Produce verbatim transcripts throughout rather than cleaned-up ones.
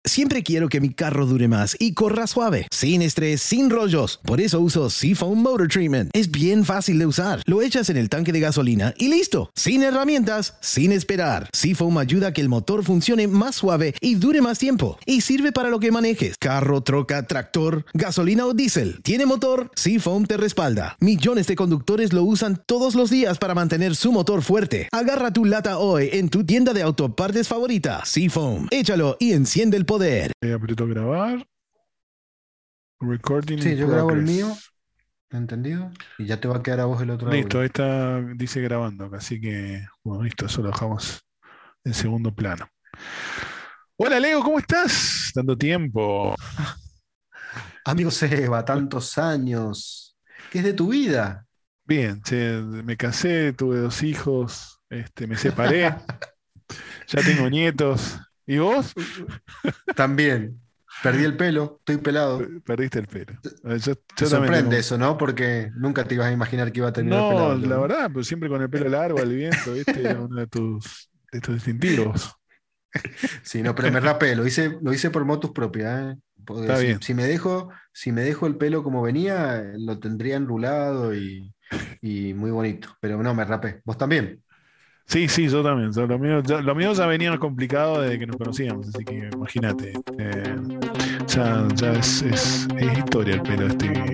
Siempre quiero que mi carro dure más y corra suave, sin estrés, sin rollos. Por eso uso Seafoam Motor Treatment. Es bien fácil de usar. Lo echas en el tanque de gasolina y listo. Sin herramientas, sin esperar. Seafoam ayuda a que el motor funcione más suave y dure más tiempo. Y sirve para lo que manejes. Carro, troca, tractor, gasolina o diésel. ¿Tiene motor? Seafoam te respalda. Millones de conductores lo usan todos los días para mantener su motor fuerte. Agarra tu lata hoy en tu tienda de autopartes favorita. Seafoam. Échalo y enciende el poder. Eh, aprieto grabar. Recording Sí, in yo grabo el progress. mío, ¿entendido? Y ya te va a quedar a vos el otro Listo, audio. ahí está, dice grabando acá, así que, bueno, listo, eso lo dejamos en segundo plano. Hola Leo, ¿cómo estás? Tanto tiempo. Amigo Seba, tantos años. ¿Qué es de tu vida? Bien, che, me casé, tuve dos hijos, este, me separé, ya tengo nietos. ¿Y vos? También. Perdí el pelo, estoy pelado. Perdiste el pelo. Eh, Yo, Te yo también sorprende tengo- eso, ¿no? Porque nunca te ibas a imaginar que iba a terminar No, pelado. la ¿no? verdad, pues siempre con el pelo largo al viento, ¿viste? Era uno de tus, de tus distintivos. Sí, no, pero me rapé, lo hice, lo hice por motus propia, ¿eh? Porque Está si, bien. si me dejo, si me dejo el pelo como venía, lo tendría enrulado y, y muy bonito. Pero no, me rapé. ¿Vos también? Sí, sí, yo también. Yo- lo mío, ya, lo mío ya venía complicado desde que nos conocíamos, así que imagínate. eh, ya ya es, es, es historia el pelo este.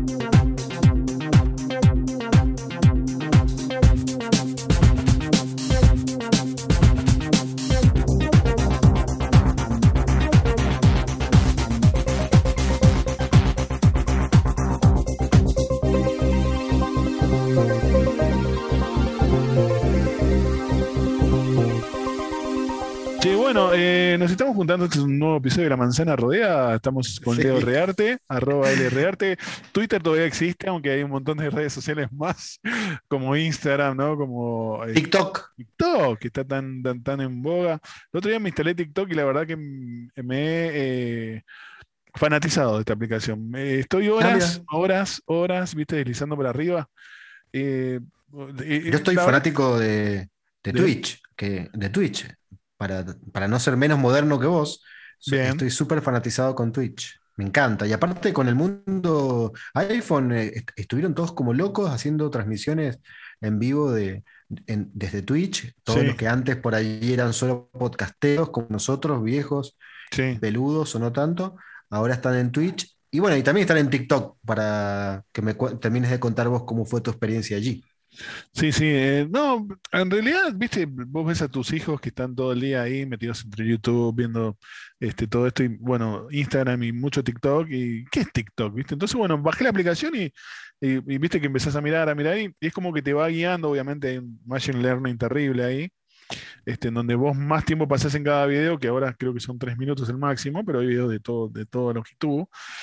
Che, bueno, eh, nos estamos juntando. Este es un nuevo episodio de La Manzana Rodea. Estamos con Sí. Leo Rearte, arroba L Rearte. Twitter todavía existe, aunque hay un montón de redes sociales más, como Instagram, ¿no? Como eh, TikTok. TikTok, que está tan, tan, tan en boga. El otro día me instalé TikTok y la verdad que m- me he eh, fanatizado de esta aplicación. Eh, estoy Ah, horas, mira. horas, horas, viste, deslizando para arriba. Eh, eh, Yo estoy la verdad- fanático de, de de- Twitch, que, de Twitch. Para, para no ser menos moderno que vos, so- bien. estoy súper fanatizado con Twitch. Me encanta. Y aparte con el mundo iPhone, eh, est- estuvieron todos como locos haciendo transmisiones en vivo de, en- desde Twitch. Todos los Sí, que antes por ahí eran solo podcasteros, como nosotros, viejos, sí. peludos o no tanto, ahora están en Twitch. Y bueno, y también están en TikTok para que me cu- termines de contar vos cómo fue tu experiencia allí. Sí, sí, eh, no, en realidad, viste, vos ves a tus hijos que están todo el día ahí metidos entre YouTube, viendo este, todo esto, y bueno, Instagram y mucho TikTok, y ¿qué es TikTok? ¿Viste? Entonces, bueno, bajé la aplicación y, y- y viste que empezás a mirar, a mirar, y, y es como que te va guiando, obviamente hay un machine learning terrible ahí, este, en donde vos más tiempo pasás en cada video, que ahora creo que son tres minutos el máximo, pero hay videos de todo, de toda longitud.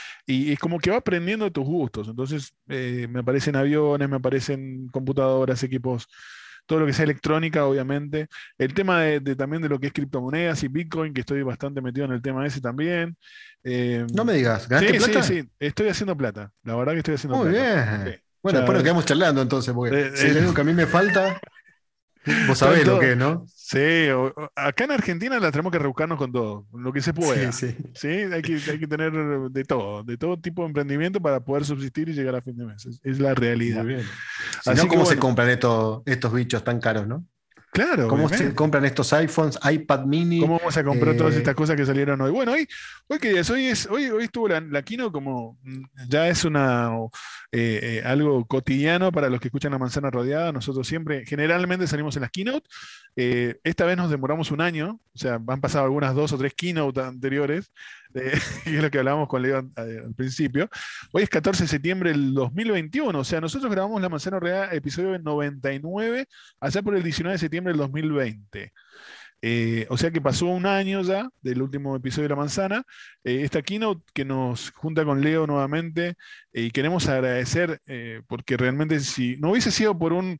Y es como que va aprendiendo de tus gustos. Entonces, eh, me aparecen aviones, me aparecen computadoras, equipos, todo lo que sea electrónica, obviamente. El tema de, de también de lo que es criptomonedas y Bitcoin, que estoy bastante metido en el tema ese también. Eh, No me digas, ¿ganaste sí, sí, plata? sí, estoy haciendo plata. La verdad que estoy haciendo Muy plata. Sí. bien. Bueno, Ya, después nos es- quedamos charlando entonces, porque eh, si hay eh, algo que a mí me falta, vos Están sabés lo todos- que es, ¿no? Sí, o- o- acá en Argentina la tenemos que rebuscarnos con todo, con lo que se pueda. Sí, sí. Sí, hay que, hay que tener de todo, de todo tipo de emprendimiento para poder subsistir y llegar a fin de mes. Es, es la realidad. Muy bien. Si Así no, que ¿cómo se bueno, compran estos, estos bichos tan caros, no? claro, ¿Cómo se obviamente. compran estos iPhones, iPad mini? ¿Cómo vamos a comprar todas estas Eh, cosas que salieron hoy? Bueno, hoy, hoy qué día es? Hoy es, hoy, hoy estuvo la, la keynote como mm, ya es una eh, eh, algo cotidiano para los que escuchan La Manzana Rodeada. Nosotros siempre, generalmente salimos en las keynote. Eh, esta vez nos demoramos un año, o sea, han pasado algunas dos o tres keynote anteriores, eh, que es lo que hablábamos con Leo eh, al principio. Hoy es catorce de septiembre del dos mil veintiuno, o sea, nosotros grabamos La Manzana Rodeada episodio noventa y nueve, allá por el diecinueve de septiembre del dos mil veinte. Eh, o sea que pasó un año ya del último episodio de La Manzana. Eh, esta keynote que nos junta con Leo nuevamente, eh, y queremos agradecer eh, porque realmente si no hubiese sido por un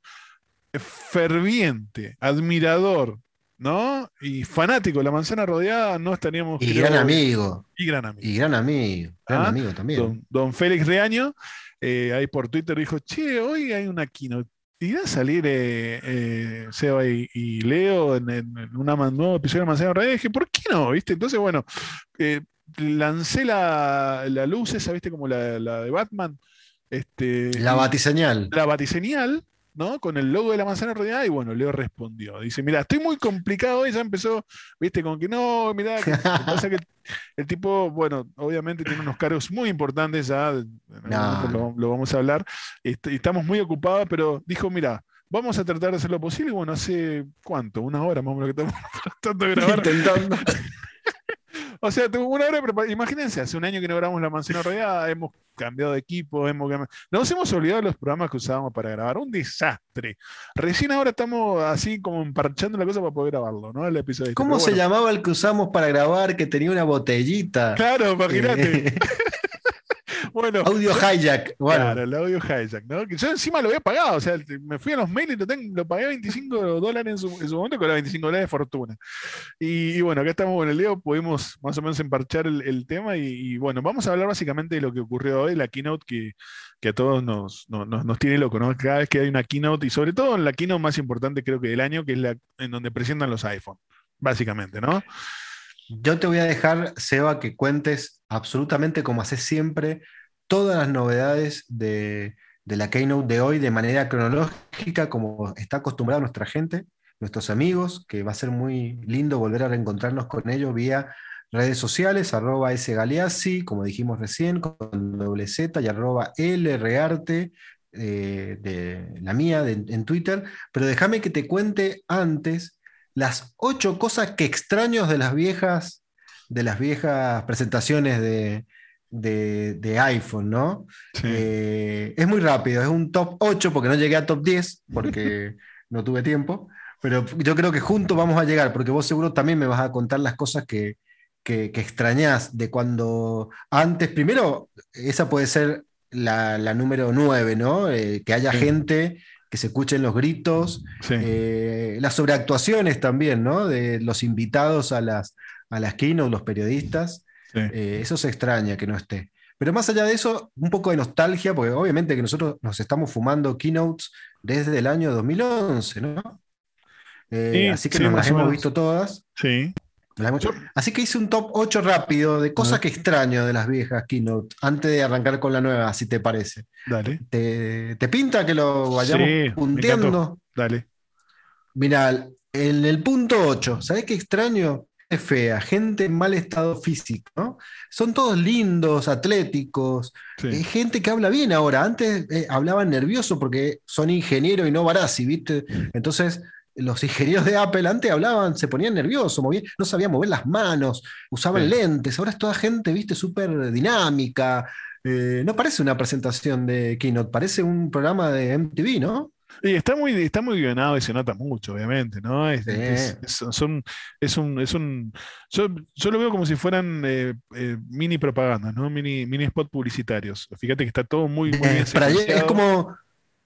ferviente admirador, ¿no? Y fanático de La Manzana Rodeada, no estaríamos, y creo, gran amigo. y gran amigo. Y gran amigo. Gran ¿Ah? amigo también. Don, don Félix Reaño, eh, ahí por Twitter dijo, che, hoy hay una keynote. irá a salir eh, eh, Seba y, y Leo en, en- en una, man- nuevo episodio de Manzana Radio. Y dije, ¿por qué no? ¿Viste? Entonces, bueno, eh, lancé la, la luz esa, ¿viste? Como la, la de Batman. Este, La y batiseñal. la batiseñal, ¿no? Con el logo de la manzana rodeada, y bueno, Leo respondió. Dice, mira, estoy muy complicado, y ya empezó, viste, con que no, mira, que lo que pasa que el, el tipo, bueno, obviamente tiene unos cargos muy importantes, ya en algún momento No, lo, no. lo vamos a hablar, este, y estamos muy ocupados, pero dijo, mira, vamos a tratar de hacer lo posible, y bueno, hace, ¿cuánto? Una hora más o menos que estamos tratando de grabar. Intentando. O sea, tuvo una hora, pero imagínense, hace un año que no grabamos La Manzana Rodeada, hemos cambiado de equipo, hemos cambi- nos hemos olvidado de los programas que usábamos para grabar, un desastre. Recién ahora estamos así como emparchando la cosa para poder grabarlo, ¿no? El episodio este. ¿Cómo Pero se bueno, llamaba el que usamos para grabar que tenía una botellita? claro, imagínate. Eh, Bueno, Audio yo- hijack. claro, Bueno, el audio hijack, ¿no? Que yo encima lo había pagado, o sea, me fui a los mails y lo, tengo- lo pagué veinticinco dólares en su, en su momento, con veinticinco dólares de fortuna. Y, y bueno, acá estamos con el Leo, pudimos más o menos emparchar el, el tema y, y bueno, vamos a hablar básicamente de lo que ocurrió hoy, la keynote que, que a todos nos, nos, nos- nos tiene loco, ¿no? Cada vez que hay una keynote y sobre todo en la keynote más importante creo que del año, que es la en donde presentan los iPhone, básicamente, ¿no? yo te voy a dejar, Seba, que cuentes absolutamente como haces siempre todas las novedades de, de la Keynote de hoy de manera cronológica, como está acostumbrada nuestra gente, nuestros amigos, que va a ser muy lindo volver a reencontrarnos con ellos vía redes sociales, arroba sgaleazzi, como dijimos recién, con doble Z, y arroba lrarte, eh, de la mía de- en Twitter. Pero déjame que te cuente antes las ocho cosas que extraño de las viejas, de las viejas presentaciones de, de- de iPhone, ¿no? Sí. Eh, es muy rápido, es un top ocho porque no llegué a top diez porque no tuve tiempo, pero yo creo que juntos vamos a llegar, porque vos seguro también me vas a contar las cosas que, que, que extrañás de cuando antes, primero, esa puede ser la, la número nueve, ¿no? Eh, que haya Sí, gente, que se escuchen los gritos, sí, eh, las sobreactuaciones también, ¿no? De los invitados a las, a las keynote, los periodistas. sí. Eh, eso se extraña que no esté. Pero más allá de eso, un poco de nostalgia, porque obviamente que nosotros nos estamos fumando keynotes desde el año dos mil once, ¿no? Eh, Sí, así que sí, nos las más o hemos menos. visto todas. Sí. Las hemos- Yo, Así que hice un top ocho rápido de a cosas ver, que extraño de las viejas keynote, antes de arrancar con la nueva, si te parece. dale. ¿Te, te pinta que lo Sí, vayamos me encantó. punteando? Dale. Mira, en el punto ocho, ¿sabés qué extraño? Es fea, gente en mal estado físico, ¿no? Son todos lindos, atléticos, Sí, eh, gente que habla bien ahora. Antes eh, hablaban nervioso porque son ingenieros y no Barassi, ¿viste? Entonces, los ingenieros de Apple antes hablaban, se ponían nerviosos, movían- no sabían mover las manos, usaban sí. lentes. Ahora es toda gente, ¿viste? Súper dinámica. Eh, no parece una presentación de Keynote, parece un programa de M T V, ¿no? Y está muy, está muy guionado y se nota mucho, obviamente, ¿no? Es, Sí. es, es- son, es un, es un, yo, yo lo veo como si fueran eh, eh, mini propagandas, ¿no? Mini, mini spot publicitarios. Fíjate que está todo muy, muy bien De Spraye- es secuenciado. como.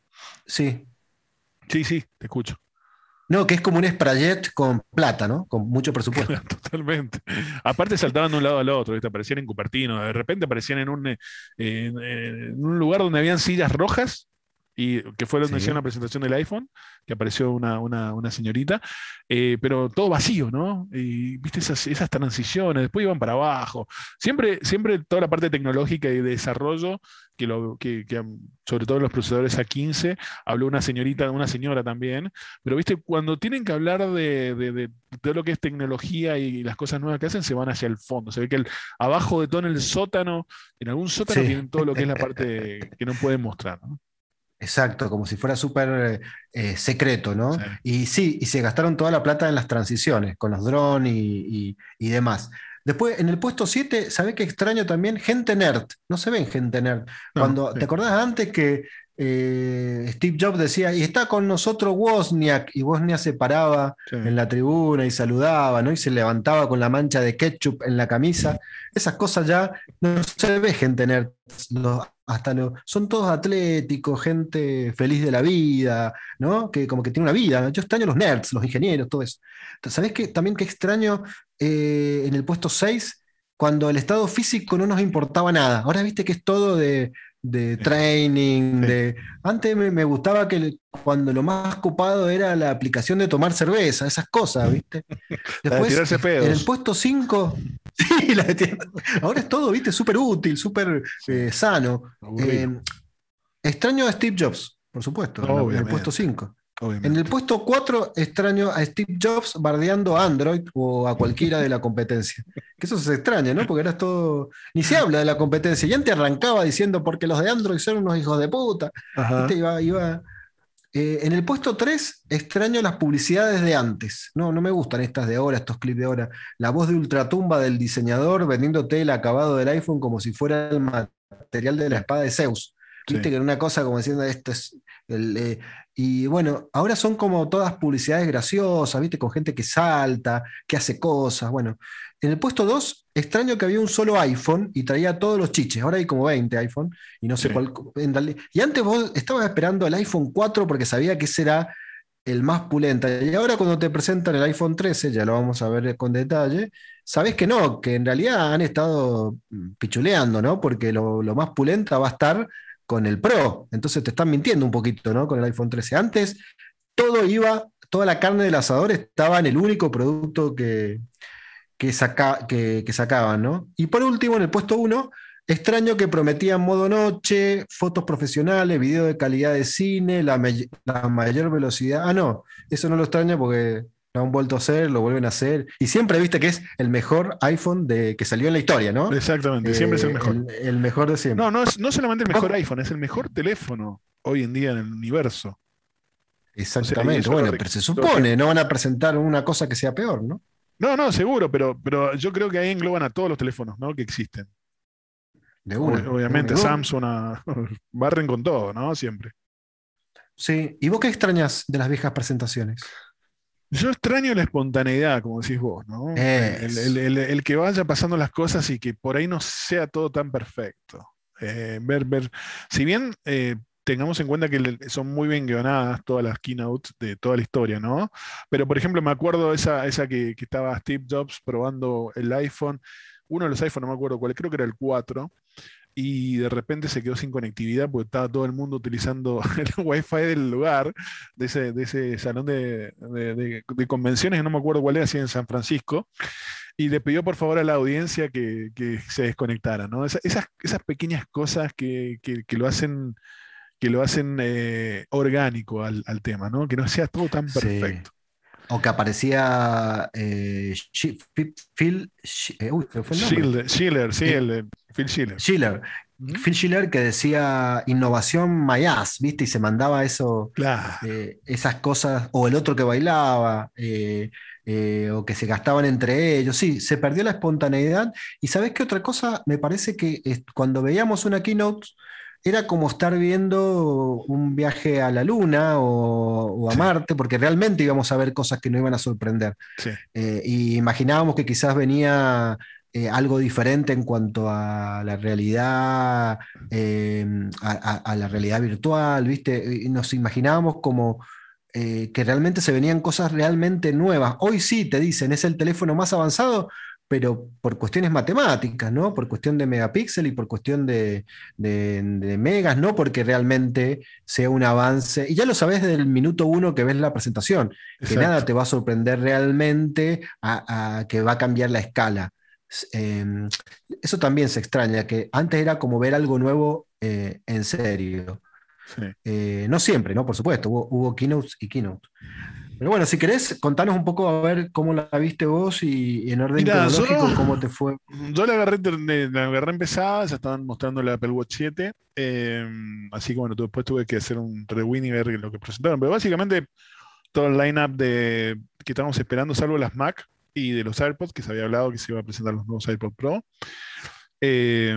Sí. Sí, sí, te escucho. No, que es como un Sprayet con plata, ¿no? Con mucho presupuesto. Totalmente. Aparte saltaban de un lado al otro, ¿viste? Aparecían en Cupertino, de repente aparecían en un, eh, en, en un lugar donde habían sillas rojas, y que fue donde hicieron la Sí. presentación del iPhone, que apareció una, una, una señorita, eh, pero todo vacío, ¿no? Y viste esas, esas transiciones, después iban para abajo. Siempre, siempre toda la parte tecnológica y de desarrollo, que, lo, que, que, um, sobre todo los procesadores A quince, habló una señorita, una señora también, pero viste, cuando tienen que hablar de, de, de todo lo que es tecnología y las cosas nuevas que hacen, se van hacia el fondo. Se ve que el, abajo de todo en el sótano, en algún sótano Sí. tienen todo lo que es la parte que no pueden mostrar, ¿no? Exacto, como si fuera súper eh, secreto, ¿no? Sí. Y sí, y se gastaron toda la plata en las transiciones, con los drones y, y- y demás. Después, en el puesto siete, ¿sabés qué extraño también? Gente nerd. No se ven gente nerd. No, Cuando, sí. ¿te acordás antes que eh, Steve Jobs decía, y está con nosotros Wozniak, y Wozniak se paraba Sí. en la tribuna y saludaba, ¿no? Y se levantaba con la mancha de ketchup en la camisa? Esas cosas ya no se ve gente nerd. Los- hasta lo- son todos atléticos, gente feliz de la vida, ¿no? Que como que tiene una vida. Yo extraño los nerds, los ingenieros, todo eso. ¿Sabés qué? También que extraño eh, en el puesto seis cuando el estado físico no nos importaba nada. Ahora viste que es todo de de Sí, training, sí. de... Antes me, me gustaba que el- cuando lo más copado era la aplicación de tomar cerveza, esas cosas, ¿viste? La de Después, tirarse es- en el pedos. puesto cinco sí, la de tirar- ahora es todo, ¿viste? Súper útil, súper Sí, eh, sano. aburrido. Eh, extraño a Steve Jobs, por supuesto, en, la- en el puesto Obviamente, cinco. En el obviamente. puesto cuatro extraño a Steve Jobs bardeando a Android o a cualquiera de la competencia. Que eso se extraña, ¿no? Porque ahora es todo. Ni se habla de la competencia. Y antes arrancaba diciendo porque los de Android son unos hijos de puta. ¿Viste? Ajá. Iba, iba. Eh, en el puesto tres extraño las publicidades de antes. No, no me gustan estas de ahora, estos clips de ahora. La voz de ultratumba del diseñador vendiéndote el acabado del iPhone como si fuera el material de la Sí, espada de Zeus. sí. Viste que era una cosa como diciendo esto es. el, eh, y bueno, ahora son como todas publicidades graciosas, ¿viste? Con gente que salta, que hace cosas. Bueno, en el puesto dos extraño que había un solo iPhone y traía todos los chiches. Ahora hay como veinte iPhone y no sé Sí. cuál. En realidad- y antes vos estabas esperando el iPhone cuatro porque sabía que ese era el más pulenta. Y ahora cuando te presentan el iPhone trece, ya lo vamos a ver con detalle, sabés que no, que en realidad han estado mm, pichuleando, ¿no? Porque lo, lo más pulenta va a estar con el Pro. Entonces te están mintiendo un poquito, ¿no? Con el iPhone trece. Antes todo iba, toda la carne del asador estaba en el único producto que, que, saca, que, que sacaban, ¿no? Y por último, en el puesto uno, extraño que prometían modo noche, fotos profesionales, video de calidad de cine, la, me- la mayor velocidad. Ah, no, eso no lo extraño porque lo han vuelto a hacer, lo vuelven a hacer. Y siempre viste que es el mejor iPhone de, que salió en la historia, ¿no? Exactamente, siempre es el Eh, mejor. el, el mejor de No, siempre. no es no solamente el mejor Vos- iPhone, es el mejor teléfono hoy en día en el universo. O sea, y exactamente, eso lo, bueno, re- pero se lo re- supone, no van a presentar una cosa que sea peor, ¿no? No, no, seguro, pero, pero yo creo que ahí engloban a todos los teléfonos, ¿no? Que existen. De Ob- una, de una. ¿Y obviamente, vos? Samsung, a- barren con todo, ¿no? Siempre. Sí. ¿Y vos qué extrañas de las viejas presentaciones? Yo extraño la espontaneidad, como decís vos, ¿no? El, el- Es. el- el que vaya pasando las cosas y que por ahí no sea todo tan perfecto. Eh, ver, ver, si bien eh, tengamos en cuenta que le- son muy bien guionadas todas las keynotes de toda la historia, ¿no? Pero, por ejemplo, me acuerdo esa, esa que, que estaba Steve Jobs probando el iPhone, uno de los iPhones, no me acuerdo cuál, creo que era el cuatro, y de repente se quedó sin conectividad porque estaba todo el mundo utilizando el wifi del lugar, de ese, de ese salón de, de- de- de convenciones, que no me acuerdo cuál era, así en San Francisco, y le pidió por favor a la audiencia que, que se desconectara, ¿no? Esa- esas, esas pequeñas cosas que, que- que lo hacen, que lo hacen eh, orgánico al, al tema, ¿no? Que no sea todo tan Sí. perfecto. O que aparecía eh, Shi- Fi- Phil, Shi- eh, uy, se me fue el nombre. Schiller, Schiller, sí, Eh, el de Phil Schiller. Schiller. ¿Mm? Phil Schiller que decía innovación my ass, ¿viste? Y se mandaba eso, Claro, eh, esas cosas, o el otro que bailaba, eh, eh, o que se gastaban entre ellos. Sí, se perdió la espontaneidad. Y ¿sabés qué otra cosa? Me parece que es- cuando veíamos una keynote era como estar viendo un viaje a la Luna o, o a sí, Marte, porque realmente íbamos a ver cosas que nos iban a sorprender. sí, Eh, y imaginábamos que quizás venía eh, algo diferente en cuanto a la realidad, eh, a, a- a la realidad virtual, ¿viste? Y nos imaginábamos como eh, que realmente se venían cosas realmente nuevas. Hoy sí te dicen, es el teléfono más avanzado, pero por cuestiones matemáticas, ¿no? Por cuestión de megapíxel y por cuestión de, de- de megas, no porque realmente sea un avance. Y ya lo sabes desde el minuto uno que ves la presentación que nada exacto. te va a sorprender realmente a, a que va a cambiar la escala. S- em, eso también se extraña, que antes era como ver algo nuevo eh, en serio. Sí. Eh, no siempre, ¿no? Por supuesto, hubo, hubo keynotes y keynotes. Pero bueno, si querés, contanos un poco a ver cómo la viste vos y, y en orden Mira, yo, cronológico, cómo te fue. yo la agarré, ter- la agarré empezada, ya estaban mostrando la Apple Watch siete, eh, así que bueno, tu- después tuve que hacer un rewind y ver lo que presentaron, pero básicamente todo el lineup de que estábamos esperando, salvo las Mac y de los AirPods, que se había hablado que se iba a presentar los nuevos AirPods Pro. Eh,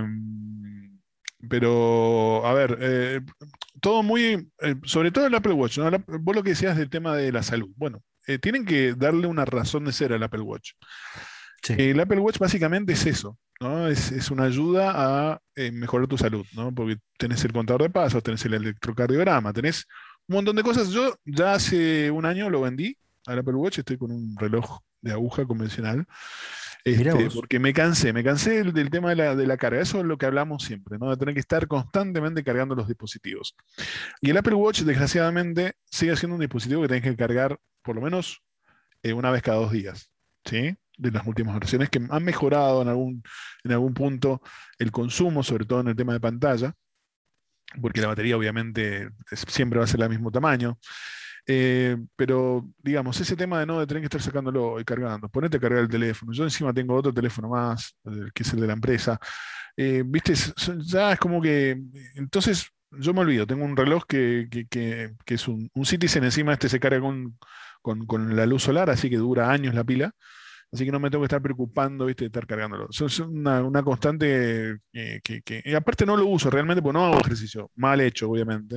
pero, a ver, eh, todo muy, eh, sobre todo el Apple Watch, ¿no? La- vos lo que decías del tema de la salud. Bueno, eh, tienen que darle una razón de ser al Apple Watch. Sí, El Apple Watch básicamente es eso, ¿no? Es, es una ayuda a eh, mejorar tu salud, ¿no? Porque tenés el contador de pasos, tenés el electrocardiograma, tenés un montón de cosas. Yo ya hace un año lo vendí al Apple Watch, estoy con un reloj de aguja convencional. Mirá Este, vos. porque me cansé, me cansé del, del tema de la, de la carga. Eso es lo que hablamos siempre, ¿no? De tener que estar constantemente cargando los dispositivos. Y el Apple Watch, desgraciadamente, sigue siendo un dispositivo que tenés que cargar por lo menos eh, una vez cada dos días, ¿sí? De las últimas versiones que han mejorado en algún, en algún punto el consumo, sobre todo en el tema de pantalla, porque la batería obviamente es- siempre va a ser del mismo tamaño. Eh, pero, digamos, ese tema de no de tener que estar sacándolo y cargando, ponete a cargar el teléfono. Yo encima tengo otro teléfono más, eh, que es el de la empresa. Eh, ¿viste? Es- son- Ya es como que. Entonces, yo me olvido. Tengo un reloj que, que- que- que es un, un Citizen, encima este se carga con, con, con la luz solar, así que dura años la pila. Así que no me tengo que estar preocupando, ¿viste? De estar cargándolo. Eso es una, una constante eh, que, que- y aparte no lo uso realmente porque no hago ejercicio. Mal hecho, obviamente.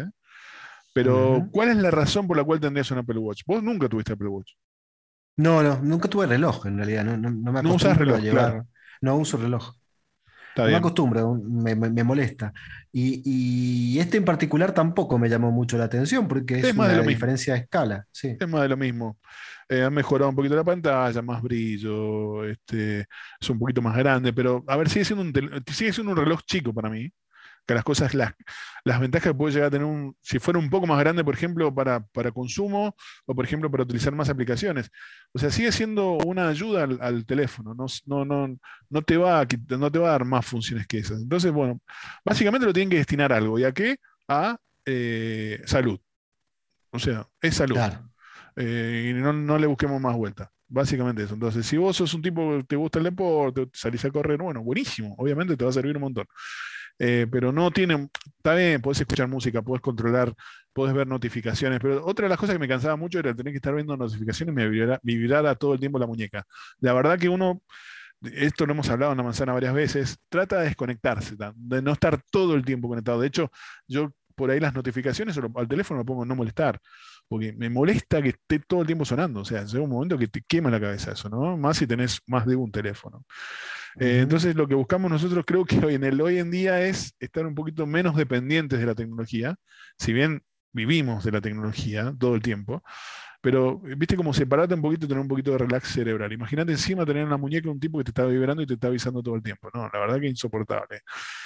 Pero, Ujú. ¿cuál es la razón por la cual tendrías un Apple Watch? Vos nunca tuviste Apple Watch. No, no, nunca tuve reloj en realidad, no, no, no me No usás acostumbro a reloj, claro. llevar, no uso reloj. Está No me bien. acostumbro, me, me- me molesta. Y, y este en particular tampoco me llamó mucho la atención porque Es es más de una lo mismo. diferencia de escala, sí. Es más de lo mismo. Eh, han mejorado un poquito la pantalla, más brillo, este, es un poquito más grande, pero a ver, sigue siendo un, tel- sigue siendo un reloj chico para mí. Que las cosas, las, las ventajas que puede llegar a tener un, si fuera un poco más grande, por ejemplo, para, para consumo o, por ejemplo, para utilizar más aplicaciones. O sea, sigue siendo una ayuda al, al teléfono, no, s- no, no, no te va a, quit- no te va a dar más funciones que esas. Entonces, bueno, básicamente lo tienen que destinar a algo. ¿Y a qué? A eh, salud. O sea, es salud. Claro. Eh, y no, no le busquemos más vuelta. Básicamente eso. Entonces, si vos sos un tipo que te gusta el deporte, salís a correr, bueno, buenísimo. Obviamente te va a servir un montón. Eh, pero no tiene, está bien, podés escuchar música, podés controlar, podés ver notificaciones, pero otra de las cosas que me cansaba mucho era tener que estar viendo notificaciones y me vibrara, vibrara todo el tiempo la muñeca. La verdad que uno, esto lo hemos hablado en la manzana varias veces, trata de desconectarse, ta- de no estar todo el tiempo conectado. De hecho, yo por ahí las notificaciones o lo- al teléfono lo pongo en no molestar, porque me molesta que esté todo el tiempo sonando. O sea, llega un momento que te quema la cabeza eso, ¿no? Más si tenés más de un teléfono. Eh, Ujú. entonces, lo que buscamos nosotros creo que hoy en el hoy en día es estar un poquito menos dependientes de la tecnología, si bien vivimos de la tecnología todo el tiempo, pero eh, viste como separarte un poquito y tener un poquito de relax cerebral. Imagínate encima tener en la muñeca un tipo que te está vibrando y te está avisando todo el tiempo. No, la verdad que insoportable.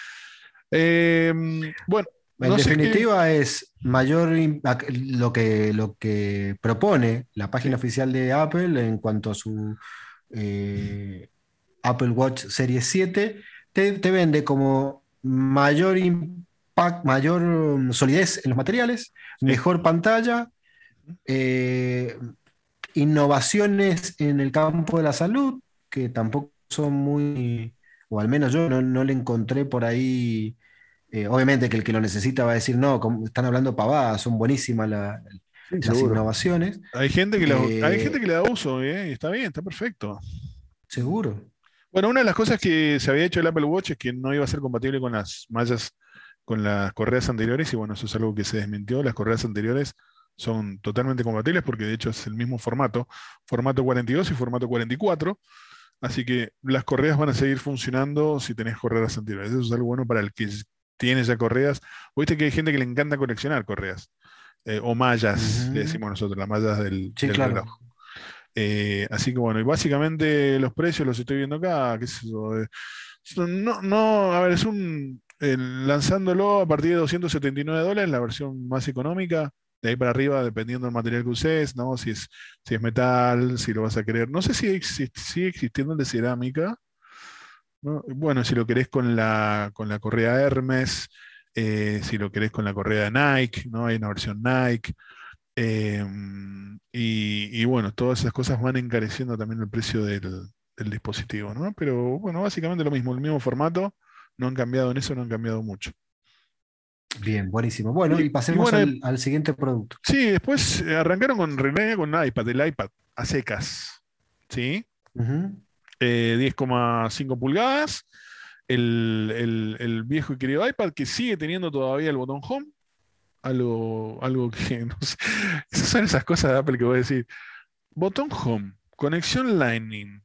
Eh, bueno, En no sé qué. definitiva, es mayor im- ac- lo que, lo que propone la página Sí, oficial de Apple en cuanto a su eh, Apple Watch Series siete, te, te vende como mayor impact, mayor um, solidez en los materiales, sí. mejor pantalla, eh, innovaciones en el campo de la salud, que tampoco son muy, o al menos yo no, no le encontré por ahí. Eh, obviamente que el que lo necesita va a decir, no, como están hablando pavadas, son buenísimas la- Sí, las seguro. innovaciones. Hay gente que la, hay gente Eh, que le da uso, ¿eh? Y está bien, está perfecto. seguro. Bueno, una de las cosas que se había hecho el Apple Watch es que no iba a ser compatible con las mallas, con las correas anteriores, y bueno, eso es algo que se desmintió. Las correas anteriores son totalmente compatibles porque de hecho es el mismo formato, formato cuarenta y dos y formato cuarenta y cuatro, así que las correas van a seguir funcionando si tenés correas anteriores. Eso es algo bueno para el que tiene ya correas. Viste que hay gente que le encanta coleccionar correas, eh, o mallas, le Ujú. decimos nosotros, las mallas del, Sí, del reloj. claro. Eh, así que bueno, y básicamente los precios los estoy viendo acá, qué sé yo, eh, son- no, no, a ver, es un, eh, lanzándolo a partir de doscientos setenta y nueve dólares, la versión más económica, de ahí para arriba, dependiendo del material que uses, ¿no? Si es, si es metal, si lo vas a querer, no sé si exi- sigue existiendo el de cerámica, ¿no? Bueno, si lo querés con la, con la correa Hermes, eh, si lo querés con la correa de Nike, ¿no? Hay una versión Nike. Eh, y, y bueno, todas esas cosas van encareciendo también el precio del, del dispositivo, ¿no? Pero bueno, básicamente lo mismo, el mismo formato, no han cambiado en eso, no han cambiado mucho. Bien, buenísimo. Bueno, Y, y y pasemos bueno, eh, al, al siguiente producto. sí, después eh, arrancaron con René con el iPad, el iPad a secas, ¿sí? Ujú. Eh, diez coma cinco pulgadas, el, el- el viejo y querido iPad que sigue teniendo todavía el botón Home, algo, algo que no sé, esas son esas cosas de Apple que voy a decir. Botón Home, conexión Lightning.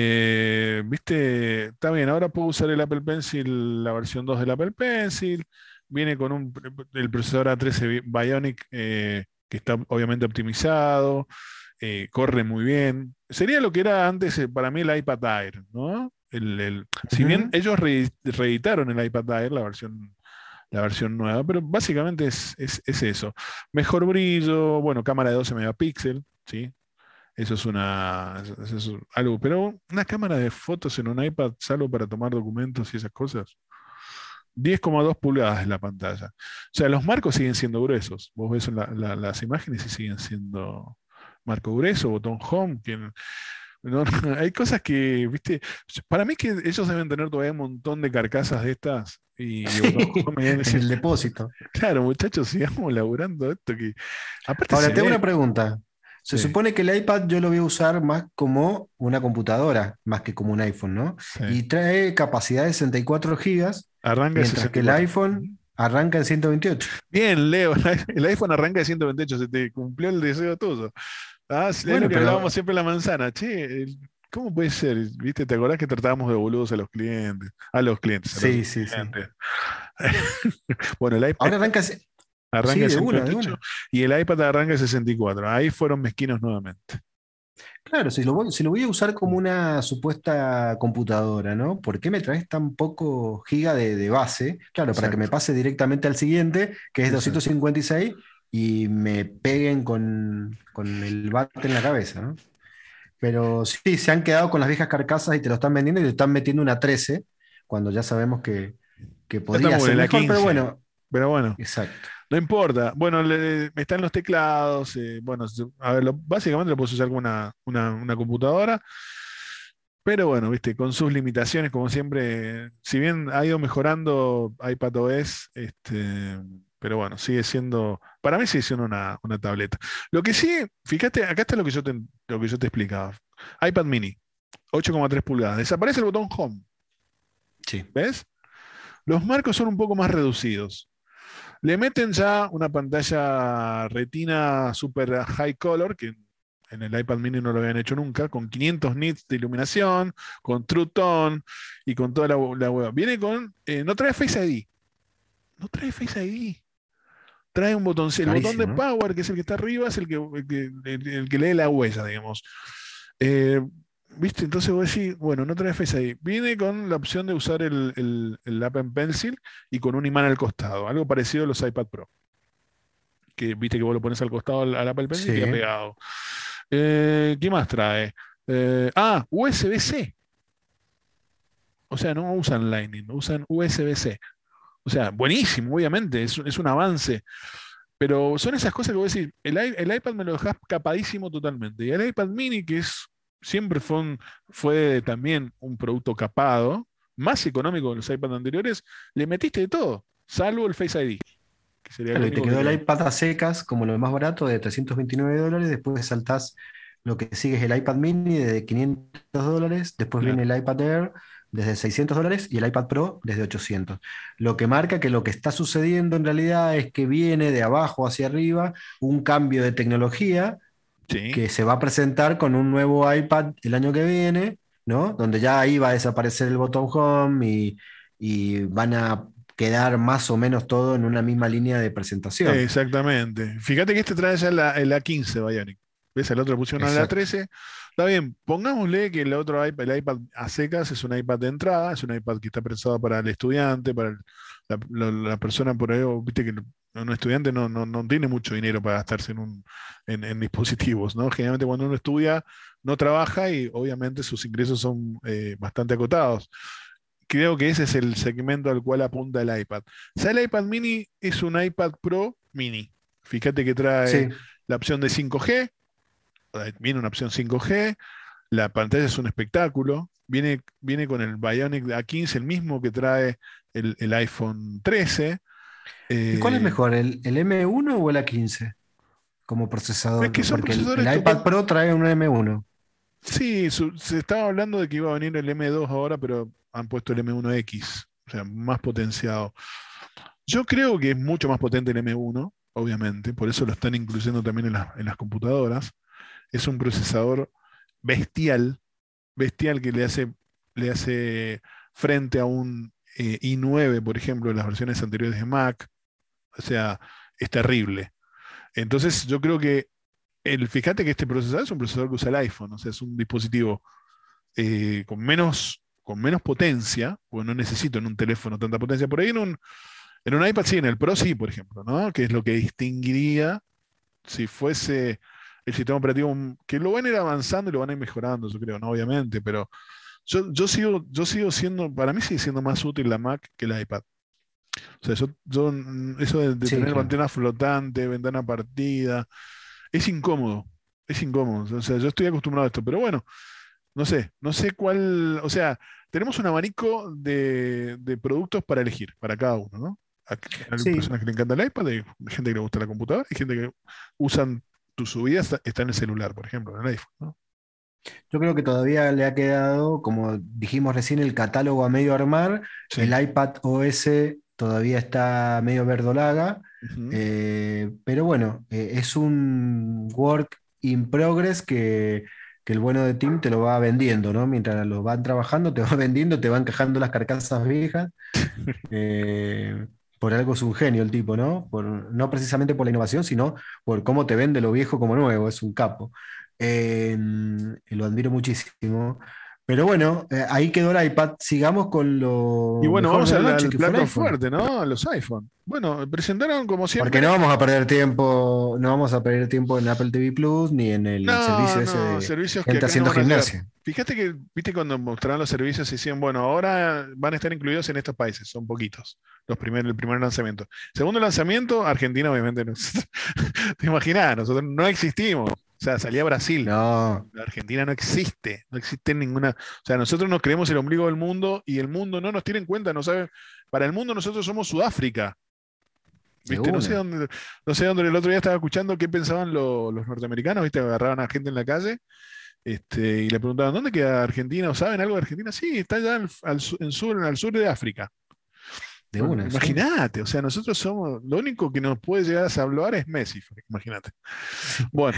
Eh, viste, está bien, ahora puedo usar el Apple Pencil, la versión dos del Apple Pencil. Viene con un, el procesador A trece Bi- Bionic, eh, que está obviamente optimizado. eh, corre muy bien. Sería lo que era antes eh, para mí el iPad Air, ¿no? El, el- si bien Ujú. ellos re- reeditaron el iPad Air, la versión, la versión nueva, pero básicamente es, es, es eso. Mejor brillo, bueno, cámara de doce megapíxeles, ¿sí? Eso es una, eso- eso es algo, pero una cámara de fotos en un iPad, salvo para tomar documentos y esas cosas, diez coma dos pulgadas es la pantalla. O sea, los marcos siguen siendo gruesos. Vos ves la- la- las imágenes y siguen siendo marco grueso, botón home. Que no- no- hay cosas que, viste, para mí que ellos deben tener todavía un montón de carcasas de estas y, de botón Sí, home y deben en decir, el depósito. claro, muchachos, sigamos laburando esto que aparte se Ahora, tengo ve. una pregunta. Se Sí, supone que el iPad yo lo voy a usar más como una computadora, más que como un iPhone, ¿no? sí. Y trae capacidad de sesenta y cuatro gigas, Arranca de mientras que el sesenta y cuatro. iPhone Ujú. arranca en ciento veintiocho. Bien, Leo, el iPhone arranca de ciento veintiocho, se te cumplió el deseo tuyo. Ah, sí, es lo Bueno, que hablábamos pero siempre en la manzana. Che, el- ¿cómo puede ser? ¿Viste? ¿Te acordás que tratábamos de boludos a los clientes? A los clientes, a los sí, sí, sí. estudiantes. Bueno, el iPad Ahora arranca, ce- arranca sí, de de una, de ciento veintiocho una. y el iPad arranca de sesenta y cuatro. Ahí fueron mezquinos nuevamente. Claro, si lo voy, si lo voy a usar como una supuesta computadora, ¿no? ¿Por qué me traes tan poco giga de, de base? Claro, para que me Exacto, pase directamente al siguiente, que es exacto. doscientos cincuenta y seis, y seis, y me peguen con, con el bate en la cabeza, ¿no? Pero sí, se han quedado con las viejas carcasas y te lo están vendiendo y te están metiendo una trece, cuando ya sabemos que, que Ya podría estamos ser en la mejor, pero quince. bueno, Pero bueno, exacto. no importa. Bueno, le- están los teclados. Eh, bueno, se- a ver, lo- básicamente lo puedes usar como una, una, una computadora. Pero bueno, viste, con sus limitaciones, como siempre, si bien ha ido mejorando iPadOS, este, pero bueno, sigue siendo, para mí sigue siendo una, una tableta. Lo que sí, fíjate, acá está lo que yo te, lo que yo te explicaba. iPad mini, ocho coma tres pulgadas, desaparece el botón Home, Sí. ¿ves? Los marcos son un poco más reducidos. Le meten ya una pantalla retina super high color, que en el iPad mini no lo habían hecho nunca, con quinientos nits de iluminación, con True Tone y con toda la, la hueá. Viene con, eh, no trae Face I D, no trae Face I D. Trae un botón, el botón de Rarísimo, ¿no? Power, que es el que está arriba, es el que, el que, el- el que lee la huella, digamos. Eh, ¿Viste? Entonces vos decís, bueno, no trae Face I D. Viene con la opción de usar el, el, el Apple Pencil y con un imán al costado, algo parecido a los iPad Pro, que viste que vos lo pones al costado al, al Apple Pencil y queda Sí. pegado. Eh, ¿qué más trae? Eh, ah, U S B-C. O sea, no usan Lightning, usan U S B-C. O sea, buenísimo, obviamente, es, es un avance. Pero son esas cosas que voy a decir, el, i- el iPad me lo dejas capadísimo totalmente. Y el iPad mini, que es, siempre fue, un- fue también un producto capado, más económico que los iPads anteriores, le metiste de todo, salvo el Face I D, que sería el Claro, y te único que quedó el le... iPad a secas como lo más barato de trescientos veintinueve dólares, después saltás lo que sigue es el iPad mini de quinientos dólares, después viene Claro. el iPad Air desde seiscientos dólares y el iPad Pro desde ochocientos. Lo que marca que lo que está sucediendo en realidad es que viene de abajo hacia arriba un cambio de tecnología Sí, que se va a presentar con un nuevo iPad el año que viene, ¿no? Donde ya ahí va a desaparecer el botón home y, y van a quedar más o menos todo en una misma línea de presentación. exactamente. Fíjate que este trae ya la, el A quince Bionic. ¿Ves? El otro pusieron a la Exacto. trece. Está bien, pongámosle que el otro iPad, el iPad a secas es un iPad de entrada, es un iPad que está pensado para el estudiante, para el- la, la- la persona por ahí, o viste que un estudiante no, no, no tiene mucho dinero para gastarse en, un, en, en dispositivos, ¿no? Generalmente cuando uno estudia no trabaja y obviamente sus ingresos son eh, bastante acotados. Creo que ese es el segmento al cual apunta el iPad. Ya el iPad mini es un iPad Pro mini. Fíjate que trae Sí. la opción de cinco G, eh, viene una opción cinco G, la pantalla es un espectáculo, viene, viene con el Bionic A quince, el mismo que trae el, el iPhone trece. ¿Y cuál es eh, mejor, el, el M uno o el A quince como es que procesador? son Porque el, procesadores el iPad total. Pro trae un M uno. Sí, su- se estaba hablando de que iba a venir el M dos ahora, pero han puesto el M uno X, o sea, más potenciado. Yo creo que es mucho más potente el M uno, obviamente, por eso lo están incluyendo también en, la- en las computadoras. Es un procesador bestial, bestial que le hace, le hace frente a un eh, i nueve, por ejemplo, en las versiones anteriores de Mac. O sea, es terrible. Entonces, yo creo que el, fíjate que este procesador es un procesador que usa el iPhone, o sea, es un dispositivo eh, con menos, con menos potencia, porque no necesito en un teléfono tanta potencia. Por ahí en un, en un iPad sí, en el Pro sí, por ejemplo, ¿no? Que es lo que distinguiría si fuese el sistema operativo, un- que lo van a ir avanzando y lo van a ir mejorando, yo creo, ¿no? Obviamente, pero yo, yo sigo, yo sigo siendo, para mí sigue siendo más útil la Mac que el iPad. O sea, yo, yo, mm, eso de, de Sí, tener claro. ventana flotante, ventana partida, es incómodo, es incómodo. O sea, yo estoy acostumbrado a esto, pero bueno, no sé, no sé cuál, o sea, tenemos un abanico de, de productos para elegir, para cada uno, ¿no? Hay hay Sí, personas que le encanta el iPad, hay gente que le gusta la computadora, hay gente que usan tu subida está, está en el celular, por ejemplo, en el iPhone, ¿no? yo creo que todavía le ha quedado, como dijimos recién, el catálogo a medio armar. Sí. El iPad O S todavía está medio verdolaga, Ujú. eh, pero bueno, eh, es un work in progress que, que el bueno de Tim te lo va vendiendo, ¿no? Mientras lo van trabajando, te va vendiendo, te va encajando las carcasas viejas. eh, por algo es un genio el tipo, ¿no? Por, no precisamente por la innovación, sino por cómo te vende lo viejo como nuevo, es un capo. Eh, y lo admiro muchísimo. Pero bueno, eh, ahí quedó el iPad. Sigamos con Y lo bueno, mejor vamos de la al, noche, al que fue el plato iPhone. fuerte, ¿no? A los iPhone. Bueno, presentaron como Porque siempre. no vamos a perder tiempo, no vamos a perder tiempo en Apple T V Plus ni en el No, servicio ese no, de servicios que gente acá no haciendo van a llegar. gimnasia. Fíjate que, viste, cuando mostraron los servicios y decían, bueno, ahora van a estar incluidos en estos países, son poquitos, los primer, el primer lanzamiento. Segundo lanzamiento, Argentina obviamente no. Te imaginas, nosotros no existimos. O sea, salía Brasil. No, La Argentina no existe, no existe ninguna. O sea, nosotros nos creemos el ombligo del mundo y el mundo no nos tiene en cuenta, no sabe. Para el mundo nosotros somos Sudáfrica. de ¿Viste? No sé una. dónde, no sé dónde el otro día estaba escuchando qué pensaban lo- los norteamericanos, ¿viste? Agarraban a gente en la calle, este, y le preguntaban, ¿dónde queda Argentina? ¿O saben algo de Argentina? Sí, está allá al, al su- en sur, al sur de África. De Bueno, una, sí. imagínate, o sea, nosotros somos, lo único que nos puede llegar a salvar es Messi, imagínate. Bueno,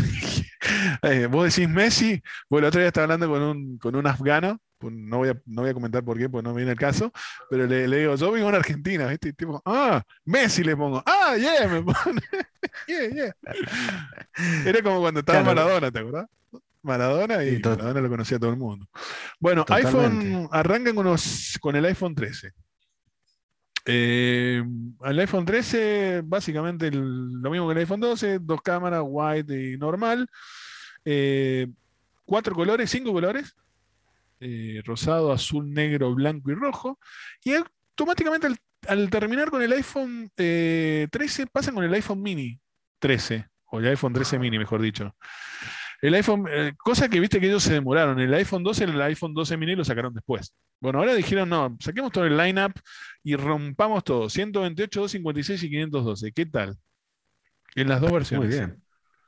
eh, vos decís Messi, bueno, el otro día estaba hablando con un, con un afgano, pues no voy a, no voy a comentar por qué, pues no viene el caso, pero le, le digo, yo vivo en Argentina, ¿viste? Y tipo, ah, Messi le pongo, ah, yeah, me pone, yeah, yeah. Era como cuando estaba Claro, Maradona, ¿te acordás? Maradona y y to- Maradona lo conocía todo el mundo. Bueno, totalmente. iPhone, arrancan con, los- con el iPhone trece. Eh, el iPhone trece, básicamente el- lo mismo que el iPhone doce, dos cámaras, wide y normal, eh, cuatro colores, cinco colores, eh, rosado, azul, negro, blanco y rojo, y automáticamente al, al terminar con el iPhone eh, trece, pasan con el iPhone mini trece, o el iPhone trece mini, mejor dicho. El iPhone, eh, cosa que viste que ellos se demoraron. El iPhone doce, el iPhone doce mini lo sacaron después. Bueno, ahora dijeron, no, saquemos todo el lineup y rompamos todo. ciento veintiocho, doscientos cincuenta y seis y quinientos doce. ¿Qué tal? En las dos Muy versiones. bien,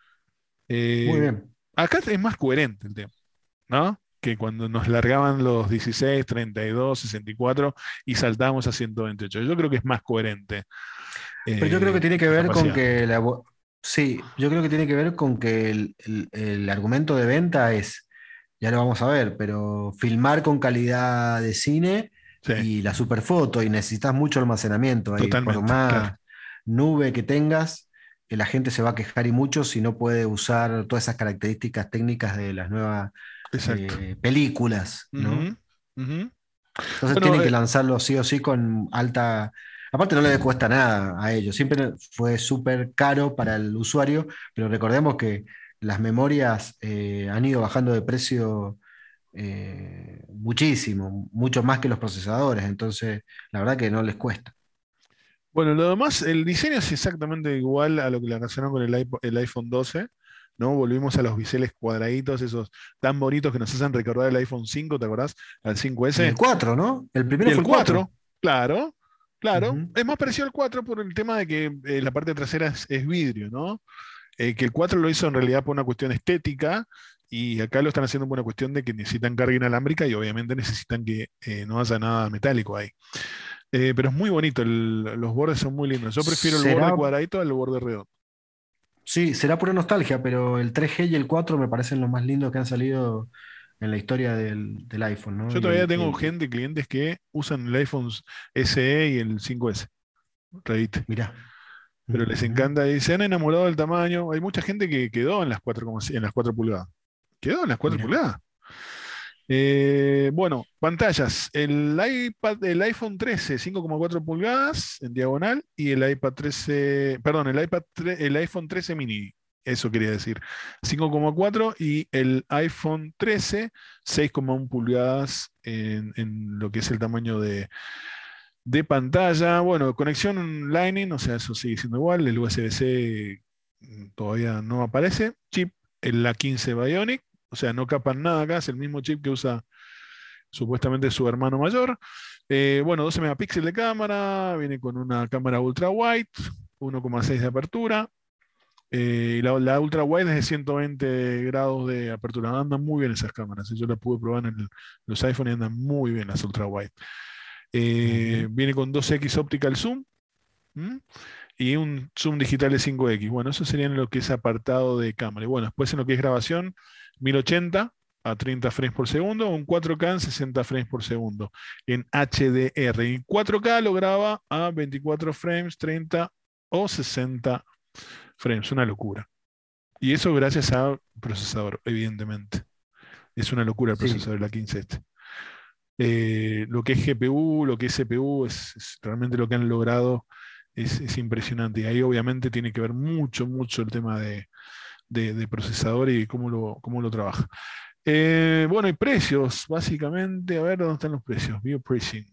muy Eh, bien. acá es más coherente el tema, ¿no? Que cuando nos largaban los dieciséis, treinta y dos, sesenta y cuatro y saltábamos a ciento veintiocho. Yo creo que es más coherente Pero yo creo que eh, tiene que la ver con capacidad. que la, vo- sí, yo creo que tiene que ver con que el, el- el argumento de venta es, ya lo vamos a ver, pero filmar con calidad de cine Sí, y la superfoto y necesitas mucho almacenamiento ahí. Por totalmente, claro. más nube que tengas, eh, la gente se va a quejar y mucho si no puede usar todas esas características técnicas de las nuevas Exacto. eh, películas, ¿no? Ujú, ujú. Entonces Bueno, tienen que eh, lanzarlo sí o sí con alta... Aparte no le cuesta nada a ellos, siempre fue súper caro para el usuario, pero recordemos que las memorias eh, han ido bajando de precio eh, muchísimo, mucho más que los procesadores, entonces la verdad que no les cuesta. Bueno, lo demás, el diseño es exactamente igual a lo que le relacionaron con el, iPo- el iPhone doce, ¿no? Volvimos a los biseles cuadraditos, esos tan bonitos que nos hacen recordar el iPhone cinco, ¿te acordás? Al Y el cinco ese. cuatro, ¿no? El Y primero el fue el cuatro. cuatro, claro, claro. Ujú. Es más parecido al cuatro por el tema de que eh, la parte trasera es, es vidrio, ¿no? Eh, que el cuatro lo hizo en realidad por una cuestión estética y acá lo están haciendo por una cuestión de que necesitan carga inalámbrica y obviamente necesitan que eh, no haya nada metálico ahí. Eh, pero es muy bonito, el- los bordes son muy lindos. Yo prefiero el borde Será, cuadradito al borde redondo. sí, será pura nostalgia, pero el tres G y el cuatro me parecen los más lindos que han salido en la historia del, del iPhone, ¿no? Yo Y todavía el, tengo el- gente, clientes que usan el iPhone S E y el cinco ese. Revite. mirá. pero les Ujú. encanta y se han enamorado del tamaño. Hay mucha gente que quedó en las cuatro, en las cuatro pulgadas. Quedó en las cuatro Mira. pulgadas. Eh, bueno, pantallas. El iPad, el iPhone trece, cinco coma cuatro pulgadas en diagonal, y el iPad trece, perdón, el iPad tre- el iPhone trece mini, eso quería decir, cinco coma cuatro, y el iPhone trece, seis coma uno pulgadas en, en lo que es el tamaño de, de pantalla. Bueno, conexión Lightning, o sea, eso sigue siendo igual. El U S B-C mm, todavía no aparece. Chip, el A quince Bionic, o sea, no capan nada acá, es el mismo chip que usa supuestamente su hermano mayor. Eh, bueno, doce megapíxeles de cámara, viene con una cámara ultra wide, uno coma seis de apertura. Eh, y la, la ultra wide es de ciento veinte grados de apertura. Andan muy bien esas cámaras. Yo las pude probar en el- los iPhone y andan muy bien las ultra wide. Eh, Ujú. viene con dos equis optical zoom. ¿M? Y un zoom digital de cinco equis. Bueno, eso sería en lo que es apartado de cámara. Y bueno, después en lo que es grabación, mil ochenta a treinta frames por segundo, un cuatro K en sesenta frames por segundo, en H D R. Y cuatro K lo graba a veinticuatro frames, treinta o sesenta frames. Una locura. Y eso gracias a procesador, evidentemente. Es una locura el Sí, procesador de la quince este. Eh, lo que es G P U, lo que es C P U, es, es realmente lo que han logrado es, es impresionante. Y ahí obviamente tiene que ver mucho, mucho el tema de, de- de procesador y cómo lo, cómo lo trabaja. Eh, bueno, y precios, básicamente, a ver dónde están los precios. Biopricing.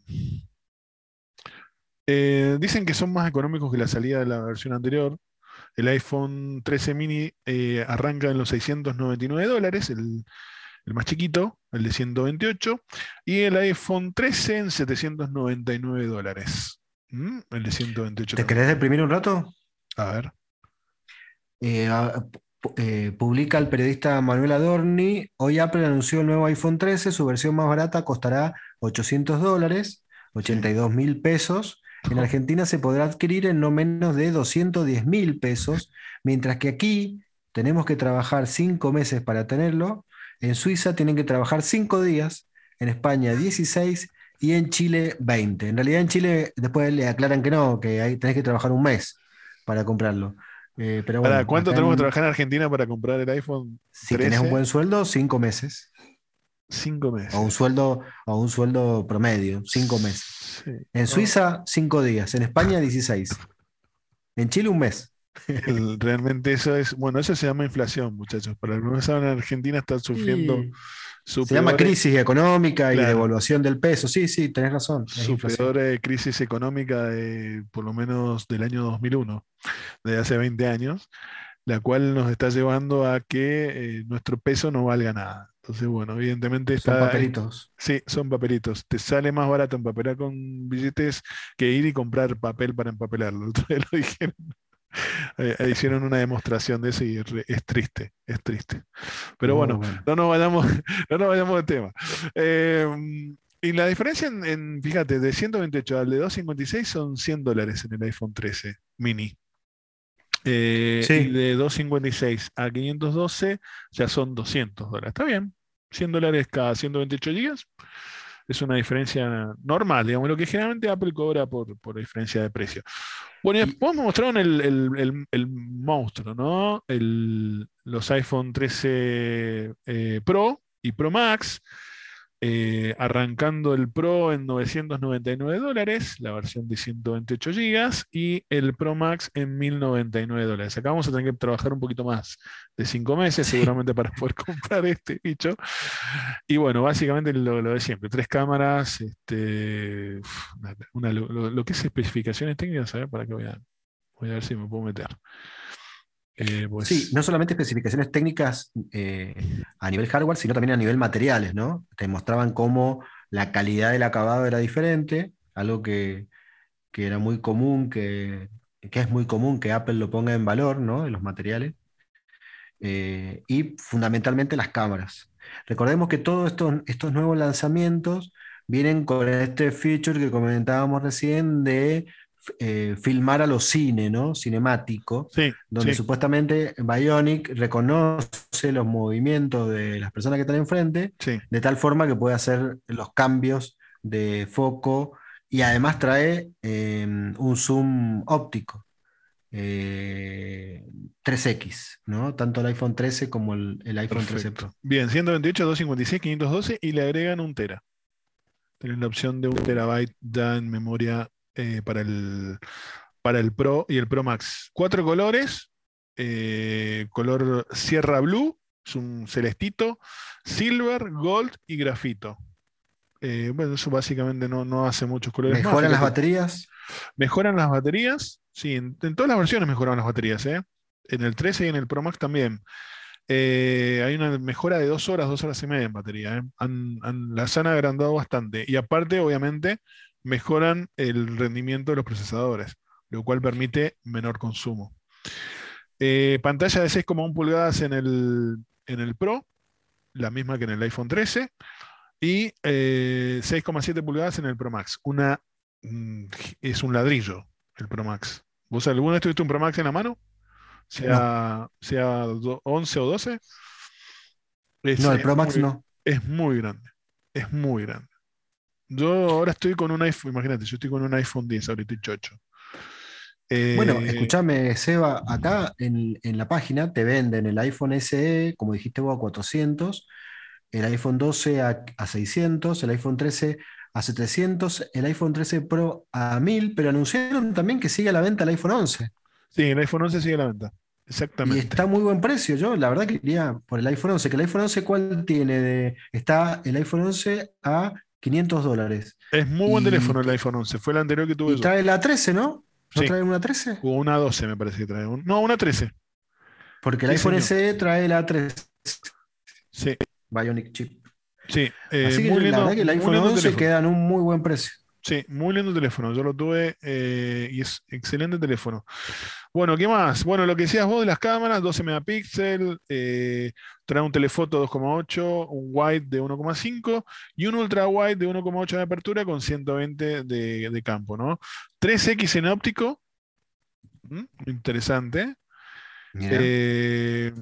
Eh, dicen que son más económicos que la salida de la versión anterior. El iPhone trece mini eh, arranca en los seiscientos noventa y nueve dólares, el, el más chiquito, el de ciento veintiocho, y el iPhone trece en setecientos noventa y nueve dólares. ¿Mm? El de ciento veintiocho ¿te también. querés deprimir un rato? A ver. Eh, a- pu- eh, publica el periodista Manuel Adorni: hoy Apple anunció el nuevo iPhone trece, su versión más barata costará ochocientos dólares, Sí. ochenta y dos mil pesos. En Argentina se podrá adquirir en no menos de doscientos diez mil pesos, mientras que aquí tenemos que trabajar cinco meses para tenerlo. En Suiza tienen que trabajar cinco días, en España dieciséis y en Chile veinte. En realidad en Chile después le aclaran que no, que ahí tenés que trabajar un mes para comprarlo. Eh, pero Ahora, bueno, ¿cuánto acá tenemos que en, trabajar en Argentina para comprar el iPhone si tenés un trece? buen sueldo, cinco meses. Cinco O un meses. sueldo, o un sueldo promedio, cinco meses. Sí. En Oh, Suiza, cinco días. En España, dieciséis. En Chile, un mes. el- realmente eso es, bueno, eso se llama inflación, muchachos. Para los que no saben, Argentina está sufriendo Y su se llama peor, eh, crisis económica y claro, devaluación del peso. Sí, sí, tenés razón, es su inflación. peor eh, crisis económica de por lo menos del año dos mil uno, de hace veinte años, la cual nos está llevando a que eh, nuestro peso no valga nada. Entonces, bueno, evidentemente Son está, es- papelitos. sí, son papelitos. Te sale más barato empapelar con billetes que ir y comprar papel para empapelarlo. Otro día lo dijeron. Eh, eh, hicieron una demostración de eso y es, re- es triste, es triste. Pero Muy bueno, bueno. no nos vayamos, no nos vayamos de tema. Eh, y la diferencia en, en, fíjate, de ciento veintiocho al de doscientos cincuenta y seis son cien dólares en el iPhone trece mini. Eh, y Sí. de doscientos cincuenta y seis a quinientos doce ya son doscientos dólares. Está bien. cien dólares cada ciento veintiocho gigas. Es una diferencia normal, digamos, lo que generalmente Apple cobra por, por diferencia de precio. Bueno, y Y, después me mostraron el, el- el- el monstruo, ¿no? El- los iPhone trece eh, Pro y Pro Max, eh, arrancando el Pro en novecientos noventa y nueve dólares, la versión de ciento veintiocho gigas, y el Pro Max en mil noventa y nueve dólares. Acá vamos a tener que trabajar un poquito más de cinco meses, sí. seguramente, para poder comprar este bicho. Y bueno, básicamente lo, lo de siempre, tres cámaras, este, uf, una- una- lo, lo que es especificaciones técnicas, a ver, para que voy a, voy a ver si me puedo meter. Eh, Sí, pues no solamente especificaciones técnicas eh, a nivel hardware, sino también a nivel materiales, ¿no? Te mostraban cómo la calidad del acabado era diferente, algo que, que era muy común, que, que es muy común que Apple lo ponga en valor, ¿no? De los materiales, eh, y fundamentalmente las cámaras. Recordemos que todos estos, estos nuevos lanzamientos vienen con este feature que comentábamos recién de eh, filmar a los cine, ¿no? Cinemático, sí, donde sí, supuestamente Bionic reconoce los movimientos de las personas que están enfrente, sí. de tal forma que puede hacer los cambios de foco y además trae eh, un zoom óptico. eh, tres equis, ¿no? Tanto el iPhone trece como el, el iPhone trece Perfecto. Pro. Bien, ciento veintiocho, doscientos cincuenta y seis, quinientos doce y le agregan un tera. Tienen la opción de un terabyte ya en memoria eh, para el, para el Pro y el Pro Max. Cuatro colores, eh, color Sierra Blue, es un celestito, Silver, Gold y grafito. Eh, bueno, eso básicamente no, no hace muchos colores más. ¿Mejoran las Fíjate. baterías? Mejoran las baterías, sí, en, en todas las versiones mejoran las baterías, ¿eh? En el trece y en el Pro Max también. Eh, hay una mejora de dos horas, dos horas y media en batería, ¿eh? Han- han- las han agrandado bastante. Y aparte, obviamente, mejoran el rendimiento de los procesadores, lo cual permite menor consumo. Eh, pantalla de seis coma uno pulgadas en el, en el Pro, la misma que en el iPhone trece, y eh, seis coma siete pulgadas en el Pro Max. Una, mm, es un ladrillo el Pro Max. ¿Vos alguna vez tuviste un Pro Max en la mano? No, Sea, sea do- once o doce. Es, no, el es Pro Max muy, no. es muy grande. Es muy grande. Yo ahora estoy con un iPhone, imagínate, yo estoy con un iPhone diez, ahorita chocho. Bueno, Eh, escúchame, Seba, acá en, en la página te venden el iPhone S E, como dijiste vos, a cuatrocientos, el iPhone doce a, a seiscientos, el iPhone trece a setecientos, el iPhone trece Pro a mil, pero anunciaron también que sigue a la venta el iPhone once. sí, el iPhone once sigue a la venta. Y Exactamente. está a muy buen precio. Yo, la verdad, que iría por el iPhone once. Que el iPhone once, ¿cuál tiene? De, está el iPhone once a quinientos dólares. Es muy buen Y, teléfono el iPhone once. Fue el anterior que tuve y yo. trae la trece, ¿no? ¿No Sí, trae una trece? o una doce me parece que trae. Un- no, una trece. Porque el Sí, iPhone señor. S E trae la trece Sí, Bionic Chip. sí. Eh, Así que muy la lindo, verdad que el muy iPhone lindo once teléfono. queda en un muy buen precio. Sí, muy lindo teléfono. Yo lo tuve eh, y es excelente teléfono. Bueno, ¿qué más? Bueno, lo que decías vos de las cámaras, doce megapíxeles, eh, trae un telefoto dos coma ocho, un wide de uno coma cinco y un ultra wide de uno coma ocho de apertura con ciento veinte de, de campo, ¿no? tres equis en óptico, ¿m? Interesante. Mira. Eh,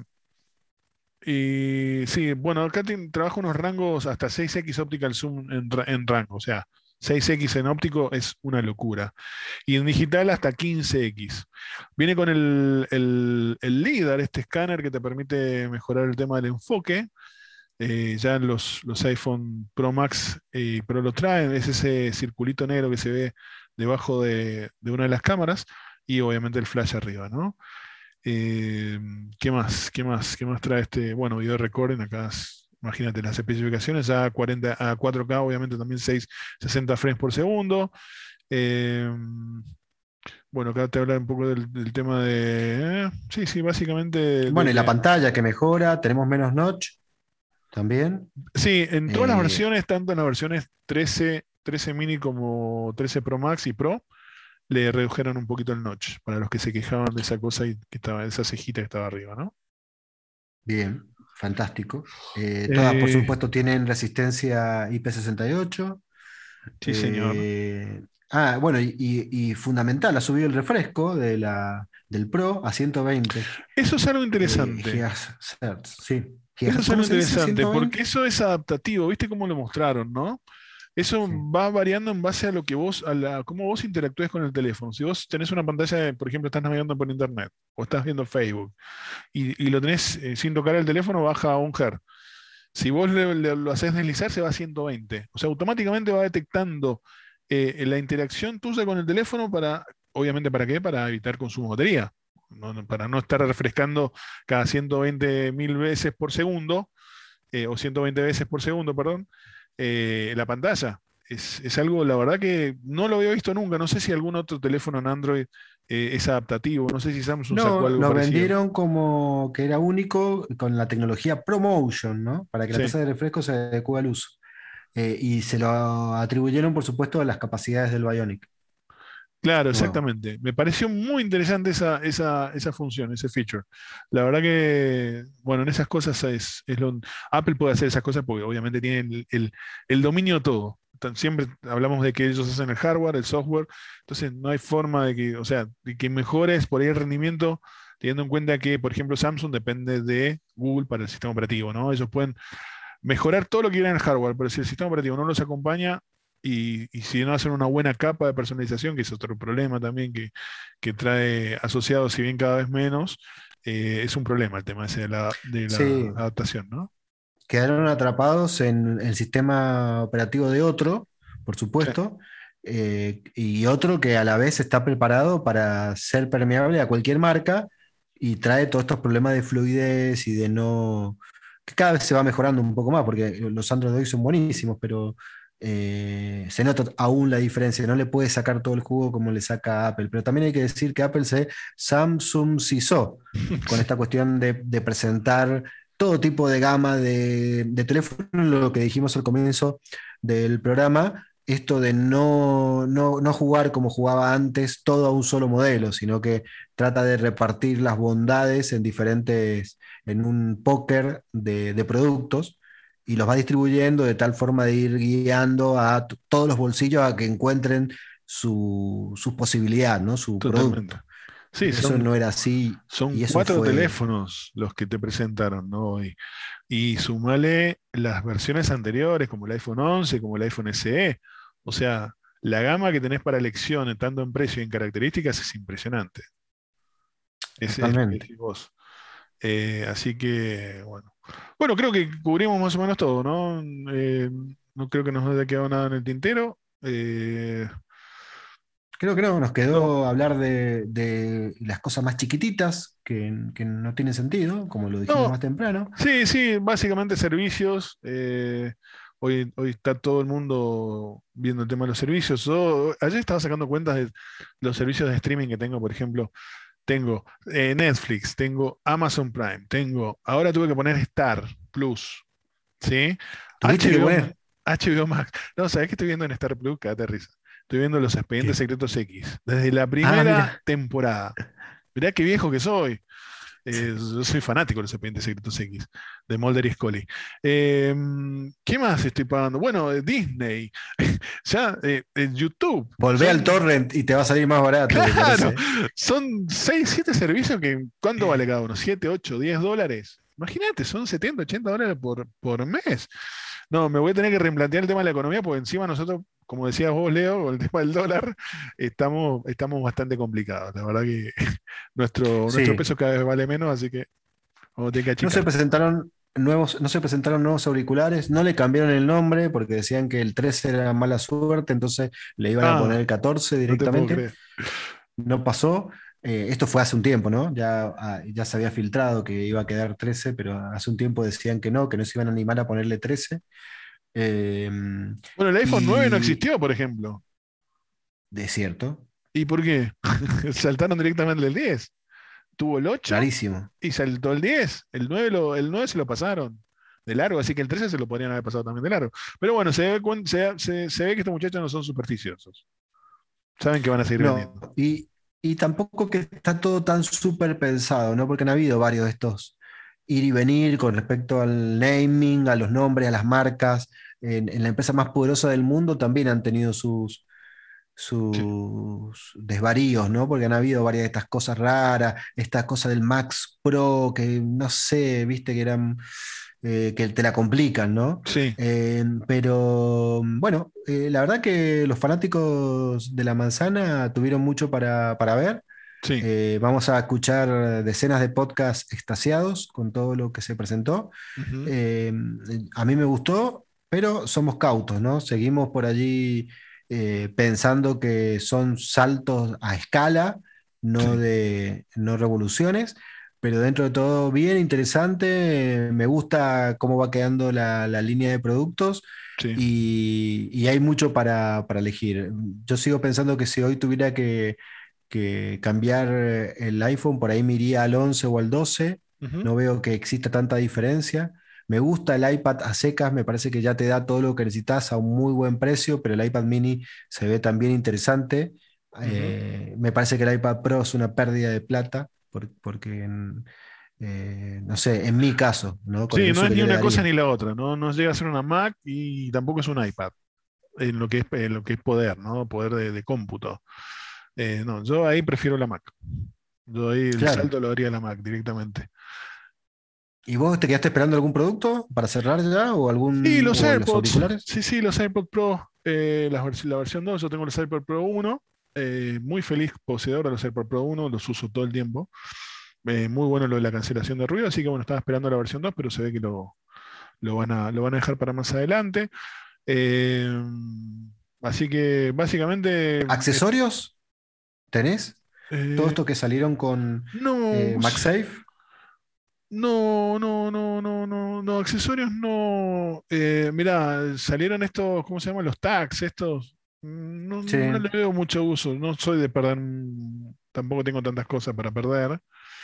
y sí, bueno, acá tiene- trabaja unos rangos hasta seis equis optical zoom en, ra- en rango, o sea, seis equis en óptico es una locura. Y en digital hasta quince equis. Viene con el, el, el LiDAR, este escáner que te permite mejorar el tema del enfoque. Eh, ya los, los iPhone Pro Max y Pro lo traen, es ese circulito negro que se ve debajo de, de una de las cámaras y obviamente el flash arriba, ¿no? Eh, ¿qué más? ¿Qué más? ¿Qué más trae este? Bueno, video recording, acá es- imagínate las especificaciones, ya cuarenta a cuatro K, obviamente también seis sesenta frames por segundo. Eh, bueno, acá te habla un poco del, del tema de... eh, sí, sí, básicamente de, Bueno, y la de- pantalla que mejora, tenemos menos notch también. sí, en todas las Eh, versiones, tanto en las versiones trece, trece mini como trece Pro Max y Pro, le redujeron un poquito el notch, para los que se quejaban de esa cosa y que estaba, esa cejita que estaba arriba, ¿no? Bien, fantástico. Eh, todas, por Eh, supuesto, tienen resistencia I P sesenta y ocho. sí, señor. Eh, ah, bueno, y, y- y fundamental, ha subido el refresco de la, del Pro a ciento veinte Eso es algo eh, interesante. gigahertz. Sí, Eso gigahertz. es algo ¿Cómo se dice? interesante, ciento veinte. porque eso es adaptativo, ¿viste cómo lo mostraron, no? Eso Sí. va variando en base a lo que vos, a la, cómo vos interactúes con el teléfono. Si vos tenés una pantalla, de, por ejemplo, estás navegando por internet o estás viendo Facebook y, y lo tenés eh, sin tocar el teléfono, baja a un hertz. Si vos le- le- lo haces deslizar, se va a ciento veinte. O sea, automáticamente va detectando eh, la interacción tuya con el teléfono para, obviamente, ¿para qué? Para evitar consumo de batería. No- no- para no estar refrescando cada ciento veinte mil veces por segundo, eh, o ciento veinte veces por segundo, perdón, eh, la pantalla. Es, es algo, la verdad que no lo había visto nunca. No sé si algún otro teléfono en Android eh, es adaptativo. No sé si Samsung sacó No, algo nos parecido. vendieron como que era único con la tecnología ProMotion, ¿no? Para que la Sí. tasa de refresco se adecue al uso. Eh, y se lo atribuyeron, por supuesto, a las capacidades del Bionic Claro, nuevo. exactamente. Me pareció muy interesante esa, esa, esa función, ese feature. La verdad que, bueno, en esas cosas es, es lo... Apple puede hacer esas cosas porque obviamente tienen el, el- el dominio de todo. Tan- Siempre hablamos de que ellos hacen el hardware, el software, entonces no hay forma de que, o sea, de que mejores por ahí el rendimiento, teniendo en cuenta que, por ejemplo, Samsung depende de Google para el sistema operativo, ¿no? Ellos pueden mejorar todo lo que quieran en el hardware, pero si el sistema operativo no los acompaña, y, y si no hacen una buena capa de personalización, que es otro problema también que, que trae asociado, si bien cada vez menos, eh, es un problema el tema ese de la, de la Sí, adaptación, ¿no? quedaron atrapados en el sistema operativo de otro, por Sí, supuesto, eh, y otro que a la vez está preparado para ser permeable a cualquier marca y trae todos estos problemas de fluidez y de no, que cada vez se va mejorando un poco más, porque los Android de hoy son buenísimos, pero eh, se nota aún la diferencia, no le puede sacar todo el jugo como le saca a Apple, pero también hay que decir que Apple se Samsungizó con sí, esta cuestión de, de presentar todo tipo de gama de, de teléfonos, lo que dijimos al comienzo del programa, esto de no, no, no jugar como jugaba antes todo a un solo modelo, sino que trata de repartir las bondades en diferentes, en un póker de, de productos y los va distribuyendo de tal forma de ir guiando a t- todos los bolsillos a que encuentren su, su posibilidad, ¿no? Su totalmente. producto. Sí, Eso son, no era así son y eso cuatro fue teléfonos los que te presentaron, ¿no? Y, y sumale las versiones anteriores, como el iPhone once, como el iPhone S E. O sea, la gama que tenés para elección, tanto en precio y en características, es impresionante. Es, es lo que totalmente. decís vos. Eh, así que, bueno. Bueno, creo que cubrimos más o menos todo, ¿no? Eh, no creo que nos haya quedado nada en el tintero. Eh, Creo que no, nos no, quedó hablar de, de las cosas más chiquititas que, que no tienen sentido, como lo dijimos no, más temprano. sí, sí, básicamente servicios. eh, hoy, hoy está todo el mundo viendo el tema de los servicios. Yo, ayer estaba sacando cuentas de los servicios de streaming que tengo, por ejemplo. Tengo eh, Netflix, tengo Amazon Prime, tengo, ahora tuve que poner Star Plus, ¿sí? ¿Tuviste que H B O, Ma- poner? H B O Max. No, ¿sabés qué estoy viendo en Star Plus? Quédate risa. Estoy viendo Los Expedientes ¿Qué? Secretos X, desde la Ah, primera mira. temporada. Mirá qué viejo que soy. Eh, yo soy fanático de Los Expedientes Secretos X, de Mulder y Scully. Eh, ¿qué más estoy pagando? Bueno, eh, Disney, ya, eh, eh, YouTube. Volvé al Son, torrent y te va a salir más barato, me claro, parece. son seis siete servicios que, ¿cuánto vale cada uno? Siete ocho diez dólares. Imagínate, son setenta ochenta dólares por, por mes. No, me voy a tener que replantear el tema de la economía porque encima nosotros, como decías vos, Leo, con el tema del dólar, estamos, estamos bastante complicados. La verdad que nuestro, nuestro Sí, peso cada vez vale menos, así que vamos a tener que no se achicar. presentaron nuevos, no se presentaron nuevos auriculares, no le cambiaron el nombre porque decían que el trece era mala suerte, entonces le iban a poner Ah, el catorce no te puedo directamente. creer. No pasó. Eh, esto fue hace un tiempo, ¿no? Ya, ah, ya se había filtrado que iba a quedar trece, pero hace un tiempo decían que no, que no se iban a animar a ponerle trece. Eh, Bueno, el iPhone nueve no y existió, por ejemplo. de cierto, ¿Y por qué? Saltaron directamente del diez. Tuvo el ocho rarísimo. y saltó el diez. El nueve, lo, el nueve se lo pasaron de largo, así que el trece se lo podrían haber pasado también de largo. Pero bueno, se ve, cuen- se, se- se ve que estos muchachos no son supersticiosos. Saben que van a seguir No, vendiendo. y, y tampoco que está todo tan súper pensado, ¿no? Porque han habido varios de estos ir y venir con respecto al naming, a los nombres, a las marcas. En, en la empresa más poderosa del mundo también han tenido sus, Sí, sus desvaríos, ¿no? Porque han habido varias de estas cosas raras, esta cosa del Max Pro, que no sé, viste que eran, eh, que te la complican, ¿no? sí, Eh, pero bueno, eh, la verdad que los fanáticos de la manzana tuvieron mucho para, para ver. sí. Eh, vamos a escuchar decenas de podcasts extasiados con todo lo que se presentó. Ujú, Eh, a mí me gustó, pero somos cautos, ¿no? Seguimos por allí eh, pensando que son saltos a escala, no sí, de no revoluciones, pero dentro de todo bien interesante. Me gusta cómo va quedando la, la línea de productos sí. y, y hay mucho para, para elegir. Yo sigo pensando que si hoy tuviera que, que cambiar el iPhone, por ahí me iría al once o al doce. Ujú, No veo que exista tanta diferencia. Me gusta el iPad a secas, me parece que ya te da todo lo que necesitas a un muy buen precio, pero el iPad mini se ve también interesante. ujú. Eh, me parece que el iPad Pro es una pérdida de plata, por- porque, en- eh, no sé, en mi caso, ¿no? Con el Sí, no uso es que ni yo le una cosa daría. ni la otra, ¿no? No llega a ser una Mac y tampoco es un iPad en lo que es, en lo que es poder, ¿no? Poder de, de cómputo. Eh, no, yo ahí prefiero la Mac. Yo ahí el Claro. salto lo haría a la Mac directamente. ¿Y vos te quedaste esperando algún producto para cerrar ya o Sí, algún los o los AirPods. auriculares? Sí, sí, los AirPods Pro, eh, la, vers- la versión dos. Yo tengo los AirPods Pro uno. Eh, muy feliz poseedor de los AirPods Pro uno, los uso todo el tiempo. Eh, muy bueno lo de la cancelación de ruido, así que bueno, estaba esperando la versión dos, pero se ve que lo, lo van a, lo van a dejar para más adelante. Eh, Así que básicamente, eh, ¿Accesorios tenés? Todo eh, esto que salieron con no, eh, MagSafe. no, no, no, no, no, no, accesorios no. Eh, mirá, salieron estos, ¿cómo se llaman? Los tags, estos. Mm, No, Sí. no le veo mucho uso. No soy de perder, mm, tampoco tengo tantas cosas para perder.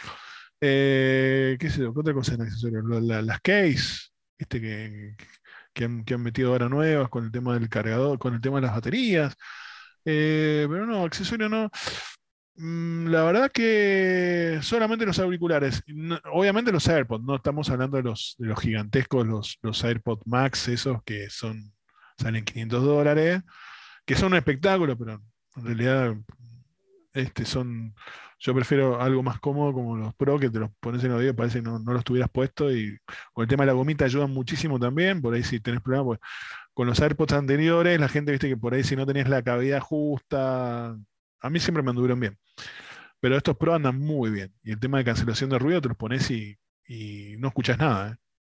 Eh, ¿qué sé yo? ¿Qué otra cosa en accesorios? Lo- la- las case, viste que, que han, que han metido ahora nuevas con el tema del cargador, con el tema de las baterías. Eh, pero no, accesorios no. Mm, La verdad que solamente los auriculares. No- obviamente los AirPods, no estamos hablando de los, de los gigantescos, los, los AirPods Max, esos que son, salen quinientos dólares, que son un espectáculo, pero en realidad este, son, yo prefiero algo más cómodo como los Pro, que te los pones en los oídos, parece que no, no los tuvieras puesto, y con el tema de la gomita ayudan muchísimo también, por ahí si tenés problemas, pues, con los AirPods anteriores, la gente, viste que por ahí si no tenías la cavidad justa, a mí siempre me anduvieron bien. Pero estos Pro andan muy bien. Y el tema de cancelación de ruido te los pones y, y no escuchas nada. ¿eh?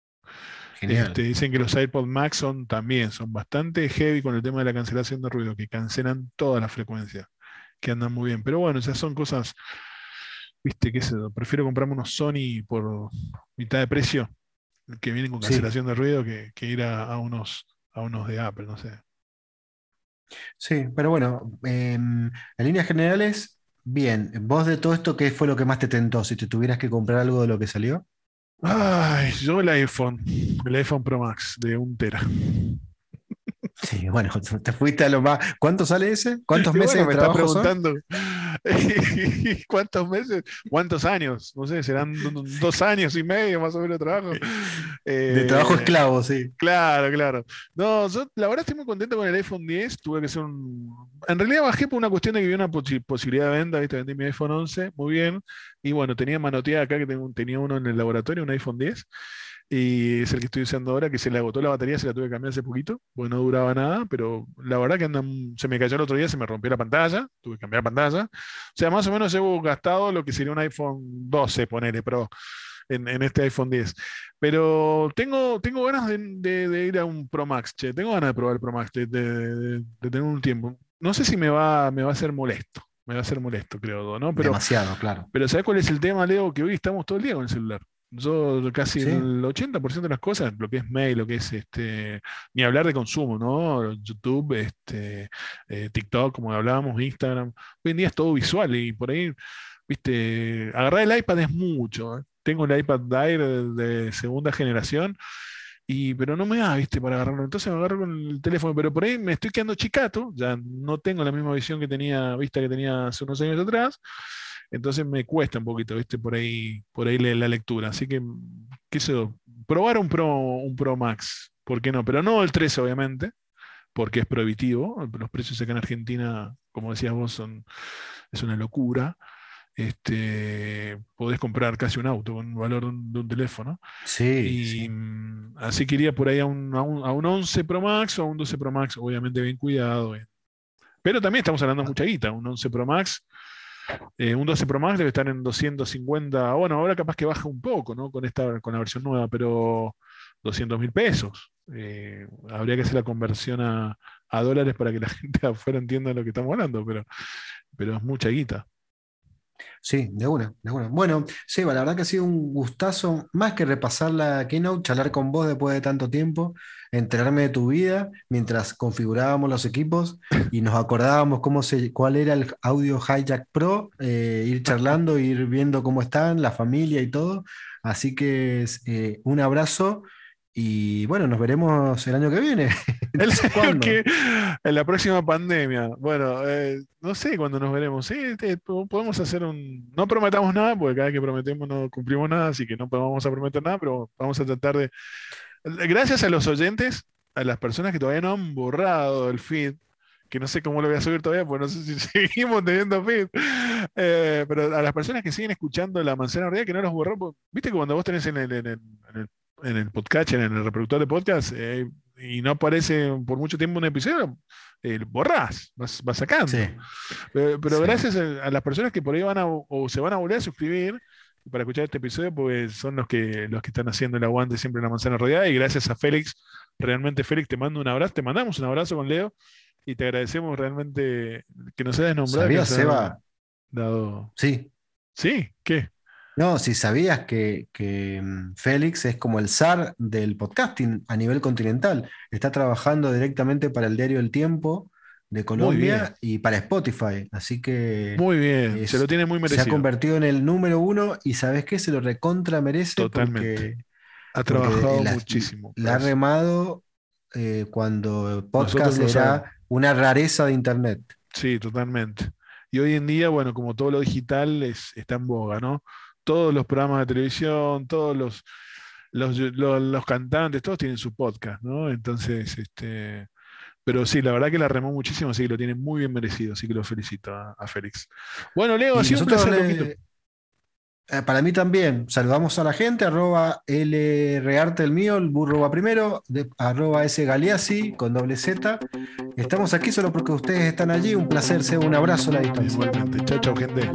Este, Genial. dicen que los AirPods Max son también, son bastante heavy con el tema de la cancelación de ruido, que cancelan todas las frecuencias, que andan muy bien. Pero bueno, esas son cosas, viste, qué sé yo, prefiero comprarme unos Sony por mitad de precio, que vienen con Sí, cancelación de ruido, que, que ir a, a unos, a unos de Apple, no sé. sí, pero bueno, em, en líneas generales, bien. ¿Vos de todo esto qué fue lo que más te tentó? Si te tuvieras que comprar algo de lo que salió. Ay, yo el iPhone, el iPhone Pro Max de un tera. Sí, bueno, te fuiste a lo más. ¿Cuánto sale ese? ¿Cuántos Y meses bueno, de me estás trabajo son? preguntando cuántos meses, cuántos años, no sé, serán do- do- dos años y medio más o menos de trabajo. De trabajo Eh, esclavo, sí. claro, claro. No, yo la verdad estoy muy contento con el iPhone diez. Tuve que hacer un. En realidad bajé por una cuestión de que vi una posi- posibilidad de venta, ¿viste? Vendí mi iPhone once, muy bien. Y bueno, tenía manoteada acá que tengo- tenía uno en el laboratorio, un iPhone diez. Y es el que estoy usando ahora, que se le agotó la batería, se la tuve que cambiar hace poquito, porque no duraba nada, pero la verdad que andan, se me cayó el otro día, se me rompió la pantalla, tuve que cambiar pantalla. O sea, más o menos llevo gastado lo que sería un iPhone doce, ponele, Pro, en, en este iPhone diez. Pero tengo, tengo ganas de, de- de ir a un Pro Max, che, tengo ganas de probar el Pro Max, de, de- de- de tener un tiempo. No sé si me va, me va a ser molesto, me va a ser molesto, creo, ¿no? Pero Demasiado, claro. pero ¿sabes cuál es el tema, Leo? Que hoy estamos todo el día con el celular. Yo casi Sí, el ochenta por ciento de las cosas, lo que es mail, lo que es este, ni hablar de consumo, ¿no? YouTube, este, eh, TikTok, como hablábamos, Instagram. Hoy en día es todo visual y por ahí, viste, agarrar el iPad es mucho. ¿eh? Tengo el iPad Air de, de segunda generación, y, pero no me da, viste, para agarrarlo. Entonces me agarro con el teléfono, pero por ahí me estoy quedando chicato, ya no tengo la misma visión que tenía, vista que tenía hace unos años atrás. Entonces me cuesta un poquito, ¿viste? Por ahí, por ahí le- la lectura. Así que, qué sé yo, probar un Pro, un Pro Max, ¿por qué no? Pero no el trece, obviamente, porque es prohibitivo. Los precios acá en Argentina, como decías vos, son, es una locura. Este, podés comprar casi un auto con el valor de un, de un teléfono. sí, Y sí. mm, así que iría por ahí a un, a un, a un once Pro Max o a un doce Pro Max, obviamente bien cuidado. bien. Pero también estamos hablando de mucha guita, un once Pro Max. Eh, un doce Pro Max debe estar en doscientos cincuenta. Bueno, ahora capaz que baja un poco, ¿no? Con esta, con la versión nueva, pero doscientos mil pesos. Eh, habría que hacer la conversión a, a dólares para que la gente afuera entienda lo que estamos hablando, pero, pero es mucha guita. Sí, de una, de una. Bueno, Seba, la verdad que ha sido un gustazo, más que repasar la Keynote, charlar con vos después de tanto tiempo, enterarme de tu vida mientras configurábamos los equipos y nos acordábamos cómo se, cuál era el Audio Hijack Pro, eh, ir charlando, ir viendo cómo están, la familia y todo. Así que eh, un abrazo y bueno, nos veremos el año que viene. El No sé año cuándo. que, en la próxima pandemia. Bueno, eh, no sé cuándo nos veremos. Sí, te- po- podemos hacer un. No prometamos nada, porque cada vez que prometemos no cumplimos nada, así que no vamos a prometer nada, pero vamos a tratar de. Gracias a los oyentes, a las personas que todavía no han borrado el feed, que no sé cómo lo voy a subir todavía, porque no sé si seguimos teniendo feed. Eh, pero a las personas que siguen escuchando La Manzana Rodeada, que no los borró, pues, viste que cuando vos tenés en el, en el, en el, en el podcast, en el reproductor de podcast, eh, y no aparece por mucho tiempo un episodio, eh, borrás, vas, vas sacando. Sí. Pero, pero Sí. gracias a, a las personas que por ahí van a, o se van a volver a suscribir para escuchar este episodio, pues son los que, los que están haciendo el aguante siempre en La Manzana Rodeada, y gracias a Félix, realmente Félix, te mando un abrazo, te mandamos un abrazo con Leo, y te agradecemos realmente que nos hayas nombrado. ¿Sabías, que nos hayas Seba? dado... Sí. ¿Sí? ¿Qué? No, si sabías que, que mm, Félix es como el zar del podcasting a nivel continental. Está trabajando directamente para el diario El Tiempo de Muy bien, Colombia y para Spotify. Así que muy bien, se lo es- tiene muy se ha merecido. convertido en el número uno y ¿sabes qué? Se lo recontra merece Totalmente. porque, Ha porque trabajado la, muchísimo la para ha eso. remado eh, cuando Nosotros podcast lo sabemos. era una rareza de internet. Sí, totalmente. Y hoy en día, bueno, como todo lo digital es, está en boga, ¿no? Todos los programas de televisión, todos los, los, los, los cantantes, todos tienen su podcast, ¿no? Entonces, este, pero sí, la verdad que la remó muchísimo, así que lo tiene muy bien merecido, así que lo felicito a, a Félix. Bueno, Leo, ha Y sido un nosotros placer, loquito. le, Eh, Para mí también, saludamos a la gente, arroba L Rearte el mío, el burro va primero, de- arroba S Galeazzi con doble Z. Estamos aquí solo porque ustedes están allí, un placer, Seba, un abrazo a la distancia. Igualmente. Chao, chao, gente.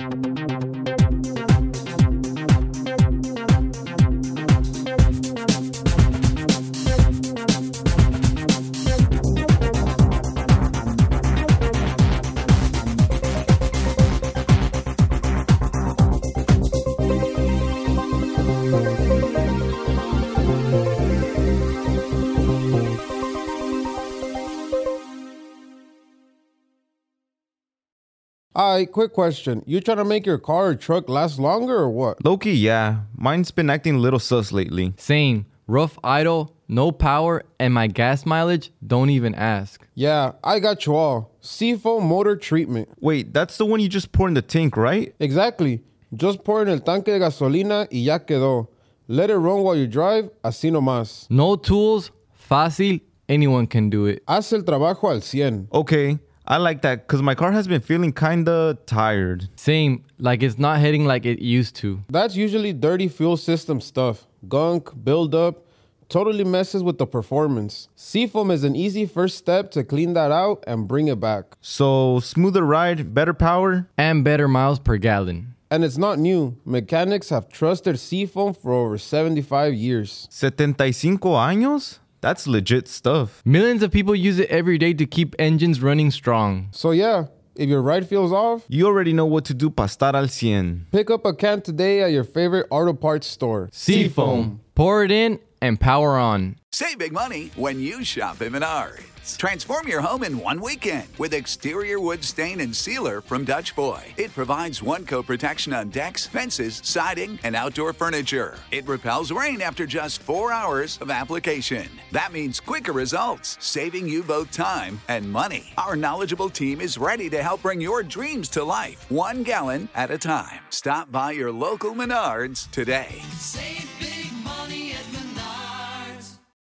Alright, quick question. You trying to make your car or truck last longer or what? Low-key, yeah. Mine's been acting a little sus lately. Same. Rough idle, no power, and my gas mileage, don't even ask. Yeah, I got you all. Seafoam motor treatment. Wait, that's the one you just pour in the tank, right? Exactly. Just pour en el tanque de gasolina y ya quedó. Let it run while you drive, así nomás. No tools, fácil, anyone can do it. Haz el trabajo al cien. Okay, I like that because my car has been feeling kinda tired. Same, like it's not hitting like it used to. That's usually dirty fuel system stuff. Gunk, buildup, totally messes with the performance. Seafoam is an easy first step to clean that out and bring it back. So, smoother ride, better power? And better miles per gallon. And it's not new. Mechanics have trusted Seafoam for over seventy-five years. setenta y cinco años? That's legit stuff. Millions of people use it every day to keep engines running strong. So yeah, if your ride feels off, You already know what to do pa estar al cien. pick up a can today at your favorite auto parts store. Seafoam. Pour it in and power on. Save big money when you shop at Menards. Transform your home in one weekend with exterior wood stain and sealer from Dutch Boy. It provides one-coat protection on decks, fences, siding, and outdoor furniture. It repels rain after just four hours of application. That means quicker results, saving you both time and money. Our knowledgeable team is ready to help bring your dreams to life, one gallon at a time. Stop by your local Menards today. Save